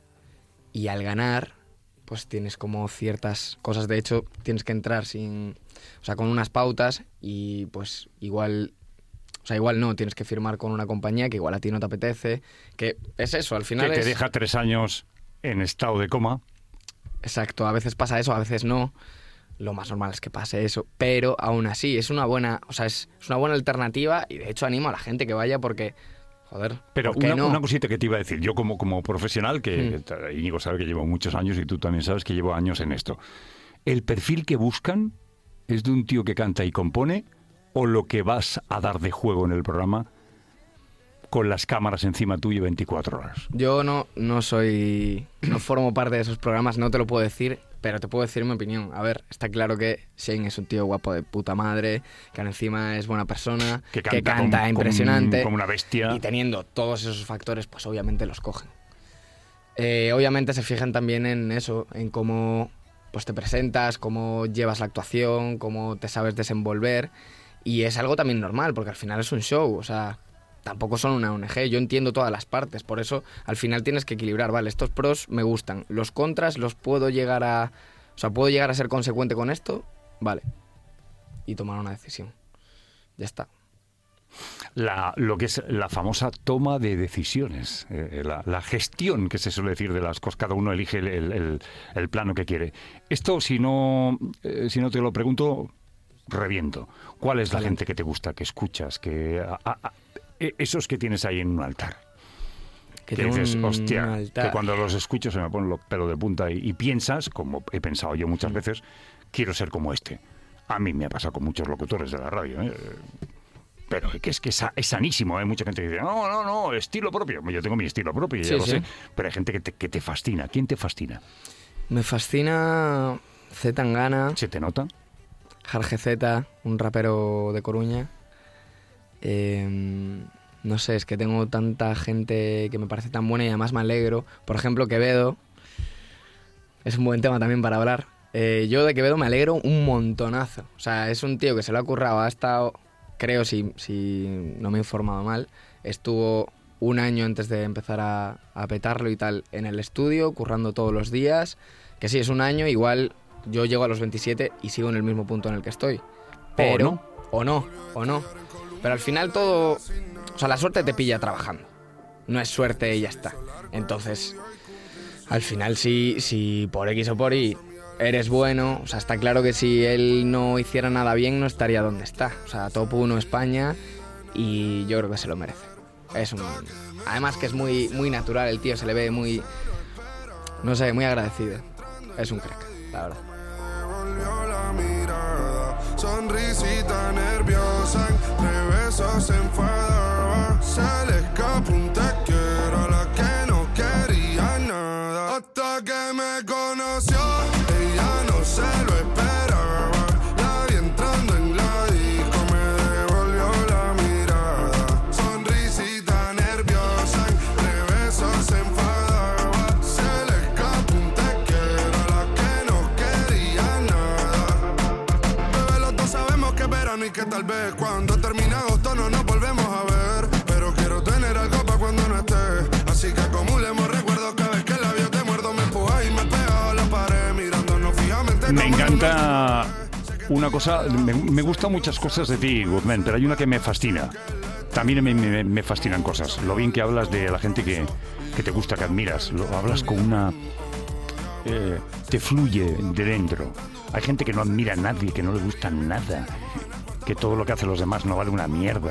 Y al ganar, pues tienes como ciertas cosas. De hecho, tienes que entrar sin, o sea, con unas pautas y pues igual, o sea, igual no, tienes que firmar con una compañía que igual a ti no te apetece. Que es eso, al final Que te es... deja tres años en estado de coma. Exacto, a veces pasa eso, a veces no. Lo más normal es que pase eso, pero aún así es una buena, o sea, es, es una buena alternativa y de hecho animo a la gente que vaya porque, joder, Pero ¿por qué una, no? una cosita que te iba a decir, yo como, como profesional, que Mm. Íñigo sabe que llevo muchos años y tú también sabes que llevo años en esto. ¿El perfil que buscan es de un tío que canta y compone o lo que vas a dar de juego en el programa con las cámaras encima tuyo veinticuatro horas? Yo no, no soy, no formo parte de esos programas, no te lo puedo decir, pero te puedo decir mi opinión. A ver, está claro que Shane es un tío guapo de puta madre, que encima es buena persona, Que que canta, canta, como- impresionante. como una bestia. Y teniendo todos esos factores, pues obviamente los cogen. Eh, obviamente se fijan también en eso, en cómo pues, te presentas, cómo llevas la actuación, cómo te sabes desenvolver. Y es algo también normal, porque al final es un show, o sea, tampoco son una O N G. Yo entiendo todas las partes, por eso al final tienes que equilibrar, vale, estos pros me gustan, los contras los puedo llegar a... O sea, puedo llegar a ser consecuente con esto vale, y tomar una decisión. Ya está. La, lo que es la famosa toma de decisiones, eh, la, la gestión que se suele decir de las cosas, cada uno elige el, el, el plano que quiere. Esto, si no, eh, si no te lo pregunto, reviento. ¿Cuál es la Vale. gente que te gusta, que escuchas, que a, a, a, esos que tienes ahí en un altar? Que Que tengo dices, un hostia, altar. que cuando los escucho se me ponen los pelos de punta y, y piensas, como he pensado yo muchas veces, quiero ser como este. A mí me ha pasado con muchos locutores de la radio, ¿eh? Pero que es que es, es sanísimo, ¿eh? Mucha gente que dice, no, no, no, estilo propio. Yo tengo mi estilo propio, ya Sí, lo sí. sé. Pero hay gente que te, que te fascina. ¿Quién te fascina? Me fascina Z Tangana, ¿Se te nota? Jarge Z, un rapero de Coruña. Eh, no sé, es que tengo tanta gente que me parece tan buena y además me alegro. Por ejemplo, Quevedo. Es un buen tema también para hablar. Eh, yo de Quevedo me alegro un montonazo. O sea, es un tío que se lo ha currado. Ha estado, creo, si, si no me he informado mal, estuvo un año antes de empezar a, a petarlo y tal en el estudio, currando todos los días. Que sí, es un año, igual yo llego a los veintisiete y sigo en el mismo punto en el que estoy. Pero, o no, o no. Pero al final todo... O sea, la suerte te pilla trabajando. No es suerte y ya está. Entonces, al final si, si por X o por Y eres bueno, o sea, está claro que si él no hiciera nada bien no estaría donde está. O sea, top uno España y yo creo que se lo merece. Es un... Además que es muy, muy natural el tío, se le ve muy... No sé, muy agradecido. Es un crack, la verdad. Volvió la mirada, sonrisita nerviosa, entre besos enfadaba. Se le escapó un te quiero a la que no quería nada. Hasta que me conoció, ella no se lo esperaba. La vi entrando en la disco, me devolvió la mirada. Sonrisita nerviosa, entre besos enfadaba. Se le escapó un te quiero a la que no quería nada. Bebé, los dos sabemos que es verano y que tal vez cuando termine agosto no nos volvemos a ver. Pero quiero tener algo para cuando no esté. Así que acumulemos recuerdos cada vez que el labio te muerdo, me empuja y me pega a la pared, mirándonos fijamente. Me como encanta una cosa, me, me gustan muchas cosas de ti, Guzmán, pero hay una que me fascina. También me, me, me fascinan cosas. Lo bien que hablas de la gente que, que te gusta, que admiras. Lo hablas con una... Eh, te fluye de dentro. Hay gente que no admira a nadie, que no le gusta nada, que todo lo que hacen los demás no vale una mierda.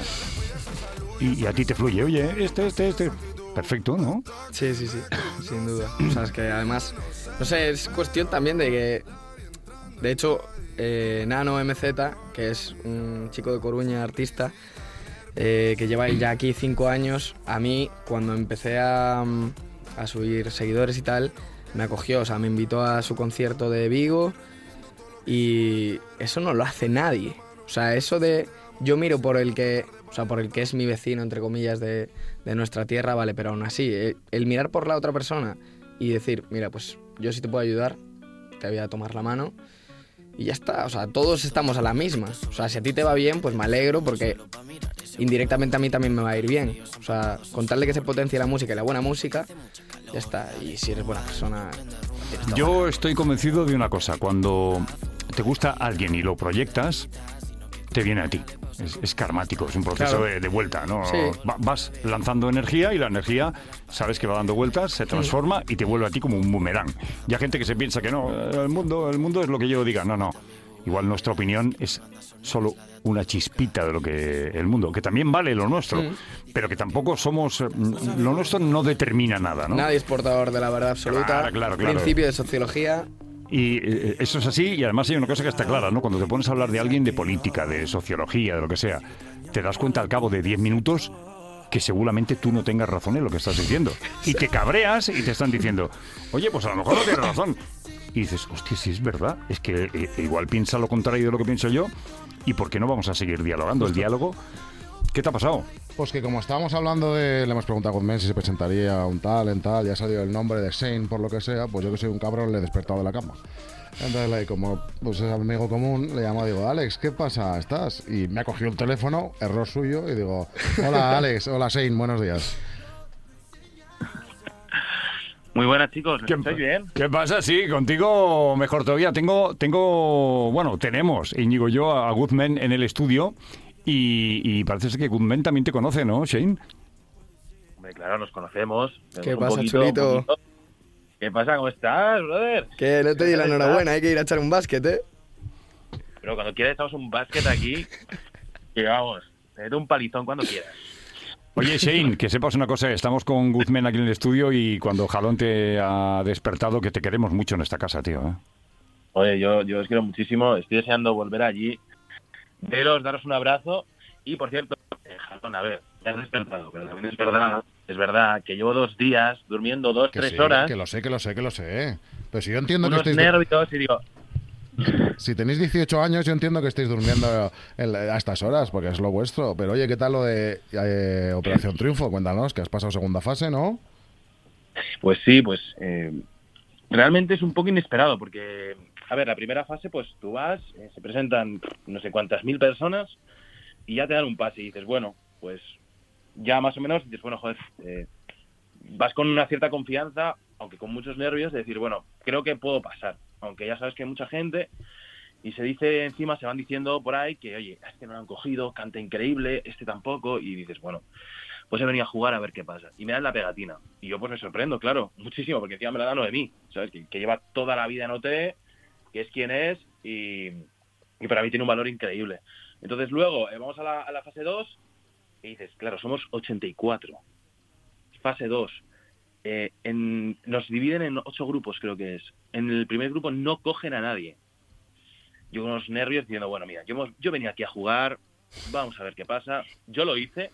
Y, y a ti te fluye, oye, este, este, este... Perfecto, ¿no? Sí, sí, sí, sin duda. O sea, es que además, no sé, es cuestión también de que, de hecho, eh, Nano M Z, que es un chico de Coruña, artista, eh, que lleva ya aquí cinco años, a mí, cuando empecé a, a subir seguidores y tal, me acogió, o sea, me invitó a su concierto de Vigo y eso no lo hace nadie. O sea, eso de yo miro por el que... O sea, por el que es mi vecino, entre comillas, de, de nuestra tierra, vale, pero aún así, el, el mirar por la otra persona y decir, mira, pues yo sí te puedo ayudar, te voy a tomar la mano y ya está. O sea, todos estamos a la misma. O sea, si a ti te va bien, pues me alegro porque indirectamente a mí también me va a ir bien. O sea, con tal de que se potencie la música y la buena música, ya está. Y si eres buena persona... tienes todo. Yo estoy convencido de una cosa. Cuando te gusta alguien y lo proyectas, te viene a ti. Es, es karmático, es un proceso Claro. de, de vuelta, ¿no? Sí. Va- vas lanzando energía y la energía, sabes que va dando vueltas, se transforma y te vuelve a ti como un boomerang. Y hay gente que se piensa que no, el mundo, el mundo es lo que yo diga. No, no. Igual nuestra opinión es solo una chispita de lo que el mundo, que también vale lo nuestro, pero que tampoco somos... Lo nuestro no determina nada, ¿no? Nadie es portador de la verdad absoluta. Claro, claro, claro. Principio de sociología. Y eh, eso es así, y además hay una cosa que está clara, ¿no? Cuando te pones a hablar de alguien, de política, de sociología, de lo que sea, te das cuenta al cabo de diez minutos que seguramente tú no tengas razón en lo que estás diciendo. Y te cabreas y te están diciendo, oye, pues a lo mejor no tienes razón. Y dices, hostia, sí es verdad, es que eh, igual piensa lo contrario de lo que pienso yo, ¿y por qué no vamos a seguir dialogando? El diálogo, ¿qué te ha pasado? Pues que como estábamos hablando de... Le hemos preguntado a Guzmán si se presentaría un tal, en tal, ya ha salido el nombre de Shane, por lo que sea, pues yo que soy un cabrón le he despertado de la cama. Entonces, le- como pues es amigo común, le llamo y digo, Alex, ¿qué pasa? ¿Estás? Y me ha cogido el teléfono, error suyo, y digo, hola Alex, hola Shane, buenos días. Muy buenas, chicos. ¿Qué, ¿Estáis bien? ¿Qué pasa? Sí, contigo mejor todavía. Tengo, tengo, bueno, tenemos, Íñigo y yo, a Guzmán en el estudio y, y parece ser que Guzmán también te conoce, ¿no, Shane? Hombre, claro, nos conocemos. ¿Qué Un pasa, poquito, chulito? un poquito. ¿Qué pasa? ¿Cómo estás, brother? Que no te di la enhorabuena, hay que ir a echar un básquet, ¿eh? Pero cuando quieras echamos un básquet aquí y vamos, te meto un palizón cuando quieras. Oye, Shane, que sepas una cosa, estamos con Guzmán aquí en el estudio y cuando Jalón te ha despertado, que te queremos mucho en esta casa, tío, ¿eh? Oye, yo, yo os quiero muchísimo, estoy deseando volver allí, veros, daros un abrazo y, por cierto, eh, Jalón, a ver, me has despertado, pero también es verdad, es verdad que llevo dos días durmiendo dos, Que tres sí, horas, que lo sé, que lo sé, que lo sé. Pero si yo entiendo unos que estéis... nervios y digo... Si tenéis dieciocho años, yo entiendo que estéis durmiendo en la- a estas horas, porque es lo vuestro. Pero oye, ¿qué tal lo de eh, Operación Triunfo? Cuéntanos, que has pasado segunda fase, ¿no? Pues sí, pues eh, realmente es un poco inesperado porque, a ver, la primera fase, pues tú vas, eh, se presentan no sé cuántas mil personas y ya te dan un pase y dices, bueno, pues ya más o menos dices, bueno, joder, eh, vas con una cierta confianza, aunque con muchos nervios, de decir, bueno, creo que puedo pasar, aunque ya sabes que hay mucha gente y se dice encima, se van diciendo por ahí que, oye, este no lo han cogido, canta increíble, este tampoco, y dices, bueno, pues he venido a jugar a ver qué pasa. Y me dan la pegatina. Y yo pues me sorprendo, claro, muchísimo, porque encima me la dan Noemí, ¿sabes? Que, que lleva toda la vida en O T, que es quien es, y, y para mí tiene un valor increíble. Entonces luego eh, vamos a la, a la fase dos, y dices, claro, somos ochenta y cuatro. Fase dos. Eh, en, nos dividen en ocho grupos, creo que es. En el primer grupo no cogen a nadie. Yo con unos nervios diciendo, bueno, mira, yo, hemos- yo venía aquí a jugar, vamos a ver qué pasa. Yo lo hice.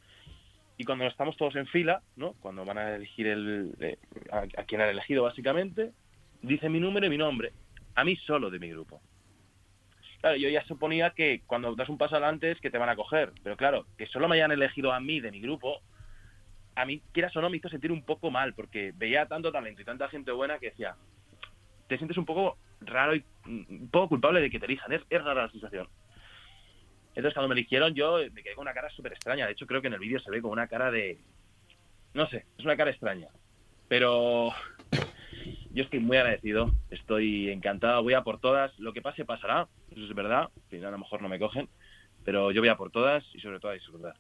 Y cuando estamos todos en fila, ¿no? Cuando van a elegir el, eh, a, a quien han elegido, básicamente, dice mi número y mi nombre. A mí solo de mi grupo. Claro, yo ya suponía que cuando das un paso adelante es que te van a coger. Pero claro, que solo me hayan elegido a mí de mi grupo, a mí, quieras o no, me hizo sentir un poco mal, porque veía tanto talento y tanta gente buena que decía, te sientes un poco raro y mm, un poco culpable de que te elijan. Es, es rara la sensación. Entonces, cuando me eligieron, yo me quedé con una cara súper extraña. De hecho, creo que en el vídeo se ve con una cara de... No sé, es una cara extraña. Pero yo estoy muy agradecido, estoy encantado, voy a por todas. Lo que pase, pasará, eso es verdad. Al final, a lo mejor no me cogen, pero yo voy a por todas y sobre todo a disfrutar.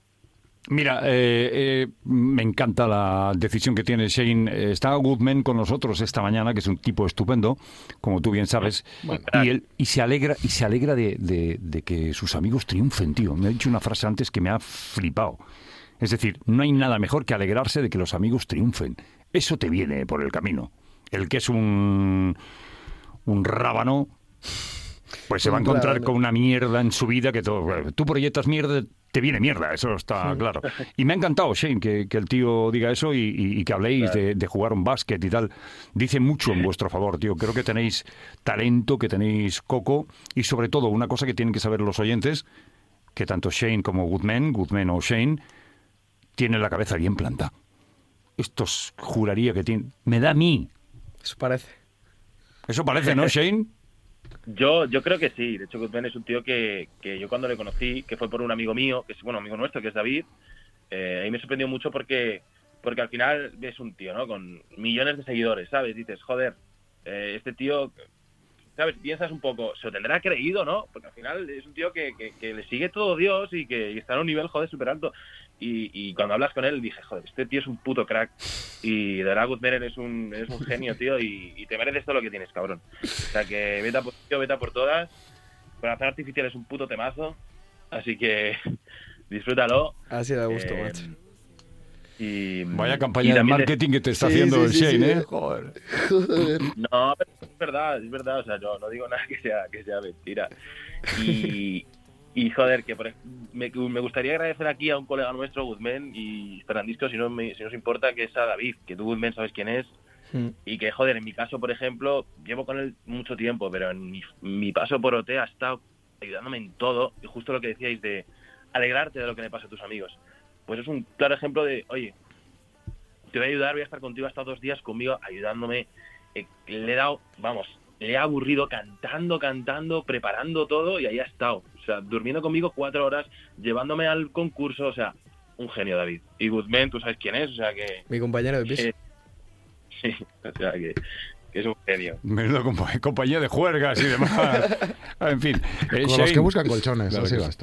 Mira, eh, eh, me encanta la decisión que tiene Shane. Eh, Está Guzmán con nosotros esta mañana, que es un tipo estupendo, como tú bien sabes, y él y se alegra y se alegra de, de- de que sus amigos triunfen, tío. Me ha dicho una frase antes que me ha flipado. Es decir, no hay nada mejor que alegrarse de que los amigos triunfen. Eso te viene por el camino. El que es un un rábano, pues se va a Un encontrar rábano. con una mierda en su vida que todo. Tú proyectas mierda, te viene mierda, eso está claro. Y me ha encantado, Shane, que, que el tío diga eso y, y- y que habléis de, de jugar un básquet y tal. Dice mucho en vuestro favor, tío. Creo que tenéis talento, que tenéis coco y sobre todo una cosa que tienen que saber los oyentes, que tanto Shane como Guzmán, Guzmán o Shane, tienen la cabeza bien plantada. Estos juraría que tienen... Me da a mí. Eso parece. Eso parece, ¿no, Shane? Yo yo creo que sí. De hecho, Guzmán es un tío que, que yo cuando le conocí, que fue por un amigo mío, que es, bueno, amigo nuestro, que es David, eh, ahí me sorprendió mucho porque porque al final ves un tío, ¿no? Con millones de seguidores, ¿sabes? Dices, joder, eh, este tío, ¿sabes? Piensas un poco, se lo tendrá creído, ¿no? Porque al final es un tío que, que, que le sigue todo Dios y que y está en un nivel, joder, súper alto. Y, y cuando hablas con él dije, joder, este tío es un puto crack. Y de verdad, Guzmán, eres un, eres un genio, tío, y, y te mereces todo lo que tienes, cabrón. O sea que vete a por, tío, vete a por todas. Corazón Artificial es un puto temazo. Así que disfrútalo. Así da gusto, Eh, macho. Y, Vaya y campaña de también de- marketing que te está Sí, haciendo sí, sí, Shane, sí. ¿eh? Joder. Joder. No, pero es verdad, es verdad, o sea, yo no digo nada que sea que sea mentira. Y, y joder, que por ej- me, me gustaría agradecer aquí a un colega nuestro, Guzmán, y Fernandisco, si no, me, si no os importa, que es a David, que tú, Guzmán, sabes quién es, Mm. y que, joder, en mi caso, por ejemplo, llevo con él mucho tiempo, pero en mi, mi paso por O T ha estado ayudándome en todo, y justo lo que decíais de alegrarte de lo que le pasa a tus amigos. Pues es un claro ejemplo de, oye, te voy a ayudar, voy a estar contigo hasta dos días conmigo ayudándome. Eh, le he dado, vamos, le he aburrido cantando, cantando, preparando todo y ahí ha estado. O sea, durmiendo conmigo cuatro horas, llevándome al concurso, o sea, un genio, David. Y Guzmán, tú sabes quién es, o sea que... Mi compañero de piso. eh, Sí, o sea que, que es un genio. Menudo compa- compañía de juergas y demás. En fin. Eh, Con Shane, los que buscan colchones, Claro así que va sí. esto.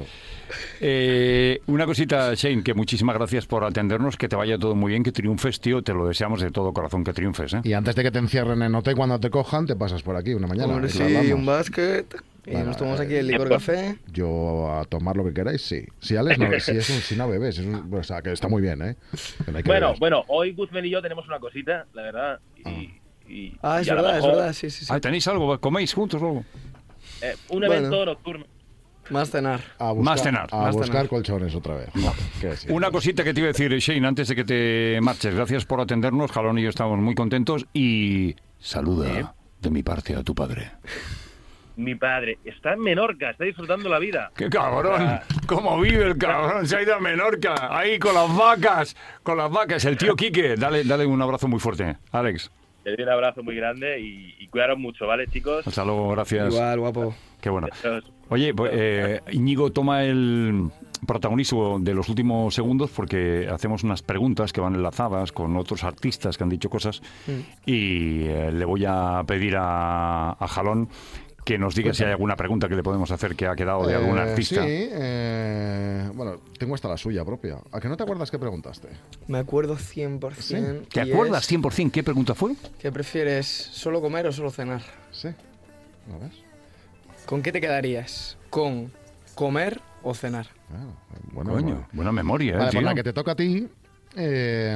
Eh, una cosita, Shane, que muchísimas gracias por atendernos, que te vaya todo muy bien, que triunfes, tío, te lo deseamos de todo corazón que triunfes, ¿eh? Y antes de que te encierren en hotel, cuando te cojan, te pasas por aquí una mañana. Hombre, y sí, lo hablamos. un básquet. Y Bueno, nos tomamos eh, aquí el licor café. Yo a tomar lo que queráis, sí. Si Alex no, si, es un, si no bebes, es un- o sea, que está muy bien, ¿eh? Que no hay que Bueno, beber. bueno, hoy Guzmán y yo tenemos una cosita, la verdad. Y, y- Ah, es y a lo verdad, es mejor, verdad, sí, sí, sí. Ah, ¿tenéis algo? ¿Coméis juntos o algo? eh, un Bueno. evento nocturno. Más cenar. A buscar, Más cenar. A Más buscar cenar. colchones otra vez. Joder, qué decir. Una cosita que te iba a decir, Shane, antes de que te marches. Gracias por atendernos, Jalón y yo estamos muy contentos y saluda de mi parte a tu padre. Mi padre está en Menorca, está disfrutando la vida. ¡Qué cabrón! ¿Cómo vive el cabrón? Se ha ido a Menorca, ahí con las vacas, con las vacas. El tío Quique, dale, dale un abrazo muy fuerte. Alex, Te doy un abrazo muy grande y, y cuidaros mucho, ¿vale, chicos? hasta luego, gracias. Igual, guapo. Qué bueno. Adiós. Oye, pues, eh, Íñigo toma el protagonismo de los últimos segundos porque hacemos unas preguntas que van enlazadas con otros artistas que han dicho cosas y eh, le voy a pedir a, a Jalón que nos diga si hay alguna pregunta que le podemos hacer que ha quedado de algún Eh, artista. Sí, eh, bueno, tengo hasta la suya propia. ¿A que no te acuerdas qué preguntaste? Me acuerdo cien por ciento. ¿Te y acuerdas es, cien por ciento qué pregunta fue? ¿Qué prefieres, solo comer o solo cenar? Sí. ¿Lo ves? ¿Con qué te quedarías? ¿Con comer o cenar? Ah, bueno, Coño, bueno. buena memoria, ¿eh, Vale, tío? pues la que te toca a ti, eh,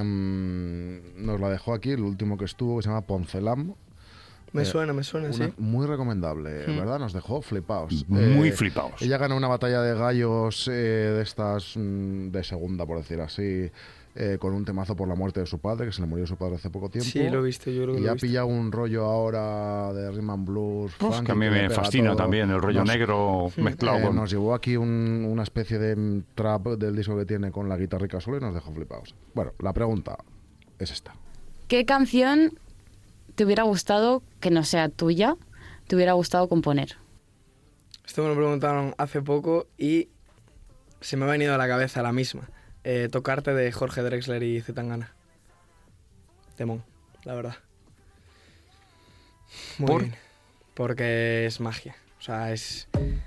mm, nos la dejó aquí el último que estuvo, que se llama Poncelam. Me Eh, suena, me suena, Una- sí. muy recomendable, ¿verdad? Nos dejó flipaos. Muy flipaos. Ella ganó una batalla de gallos eh, de estas mm, de segunda, por decir así, eh, con un temazo por la muerte de su padre, que se le murió su padre hace poco tiempo. Sí, lo he visto, yo creo que Y lo he ha visto. pillado un rollo ahora de rhythm and blues. Uf, funky, que a mí le me pega fascina todo. también el rollo Nos- negro mezclado eh, con... Nos llevó aquí un- una especie de mm, trap del disco que tiene con la guitarrica sola y nos dejó flipados. Bueno, la pregunta es esta. ¿Qué canción te hubiera gustado que no sea tuya, te hubiera gustado componer? Esto me lo preguntaron hace poco y se me ha venido a la cabeza la misma. Eh, Tocarte de Jorge Drexler y Z Tangana. Temón, la verdad. Muy ¿Por? bien. Porque es magia. O sea, es...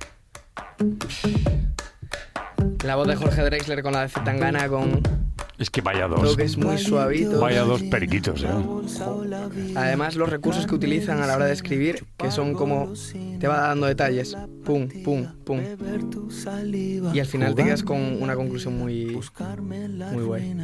La voz de Jorge Drexler con la de Z Tangana con Es que vaya dos. toques muy suavitos. Vaya dos periquitos, ¿eh? Además, los recursos que utilizan a la hora de escribir, que son como... Te va dando detalles. Pum, pum, pum. Y al final te quedas con una conclusión muy... Muy guay.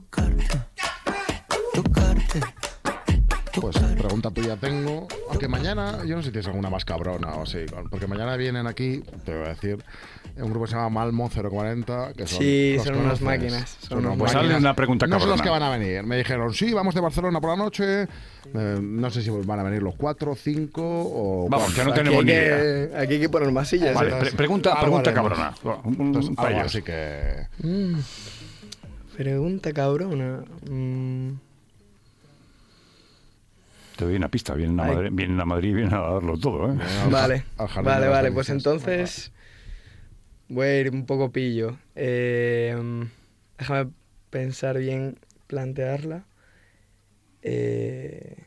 Pues pregunta tuya tengo. Aunque mañana, yo no sé si tienes alguna más cabrona o así. Porque mañana vienen aquí, te voy a decir, un grupo que se llama Malmo cero cuarenta. Que son, Sí, ¿los son unas conoces? máquinas, son unas Pues máquinas. hazle una pregunta No son los cabrona. que van a venir. Me dijeron, sí, vamos de Barcelona por la noche. Eh, no sé si van a venir los cuatro, cinco o... Vamos, que no Aquí tenemos hay ni idea. que, aquí hay que poner más sillas. Vale, ¿eh? pre- pregunta, Algo pregunta haremos. cabrona. Un- un- Entonces, para algo ellos. así que... Mm. Pregunta cabrona. Mm. Te doy una pista. Vienen a Ay. Madrid, vienen a Madrid y vienen a darlo todo, ¿eh? al- Vale, al jardín vale, de las vale. Pues delicias. entonces voy a ir un poco pillo. Eh, déjame pensar bien, plantearla. Eh,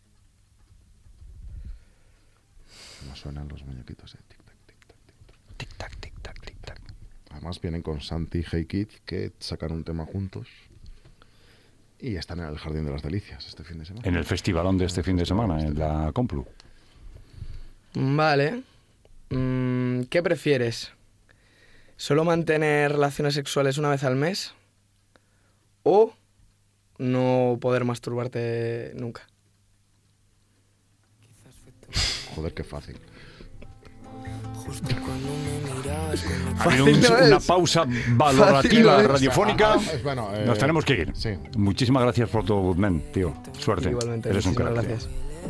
Como suenan los muñequitos, eh. Tic-tac, tic-tac, tic-tac. Tic-tac, tic-tac, tic-tac. Además vienen con Santi y Hey Kid, que sacan un tema juntos. Y están en el Jardín de las Delicias este fin de semana. En el festivalón de este fin de semana, en la Complu. vale. Mm, ¿Qué prefieres? ¿Solo mantener relaciones sexuales una vez al mes? ¿O no poder masturbarte nunca? Joder, qué fácil. Justo cuando me mirabas con la Ha habido un- Fácil no una es. pausa Fácil valorativa no es. radiofónica. Ah, ah, es bueno, eh, Nos tenemos que ir. sí. Muchísimas gracias por todo, Guzmán, tío. Suerte. Igualmente, Eres un muchísimas crack, tío. gracias.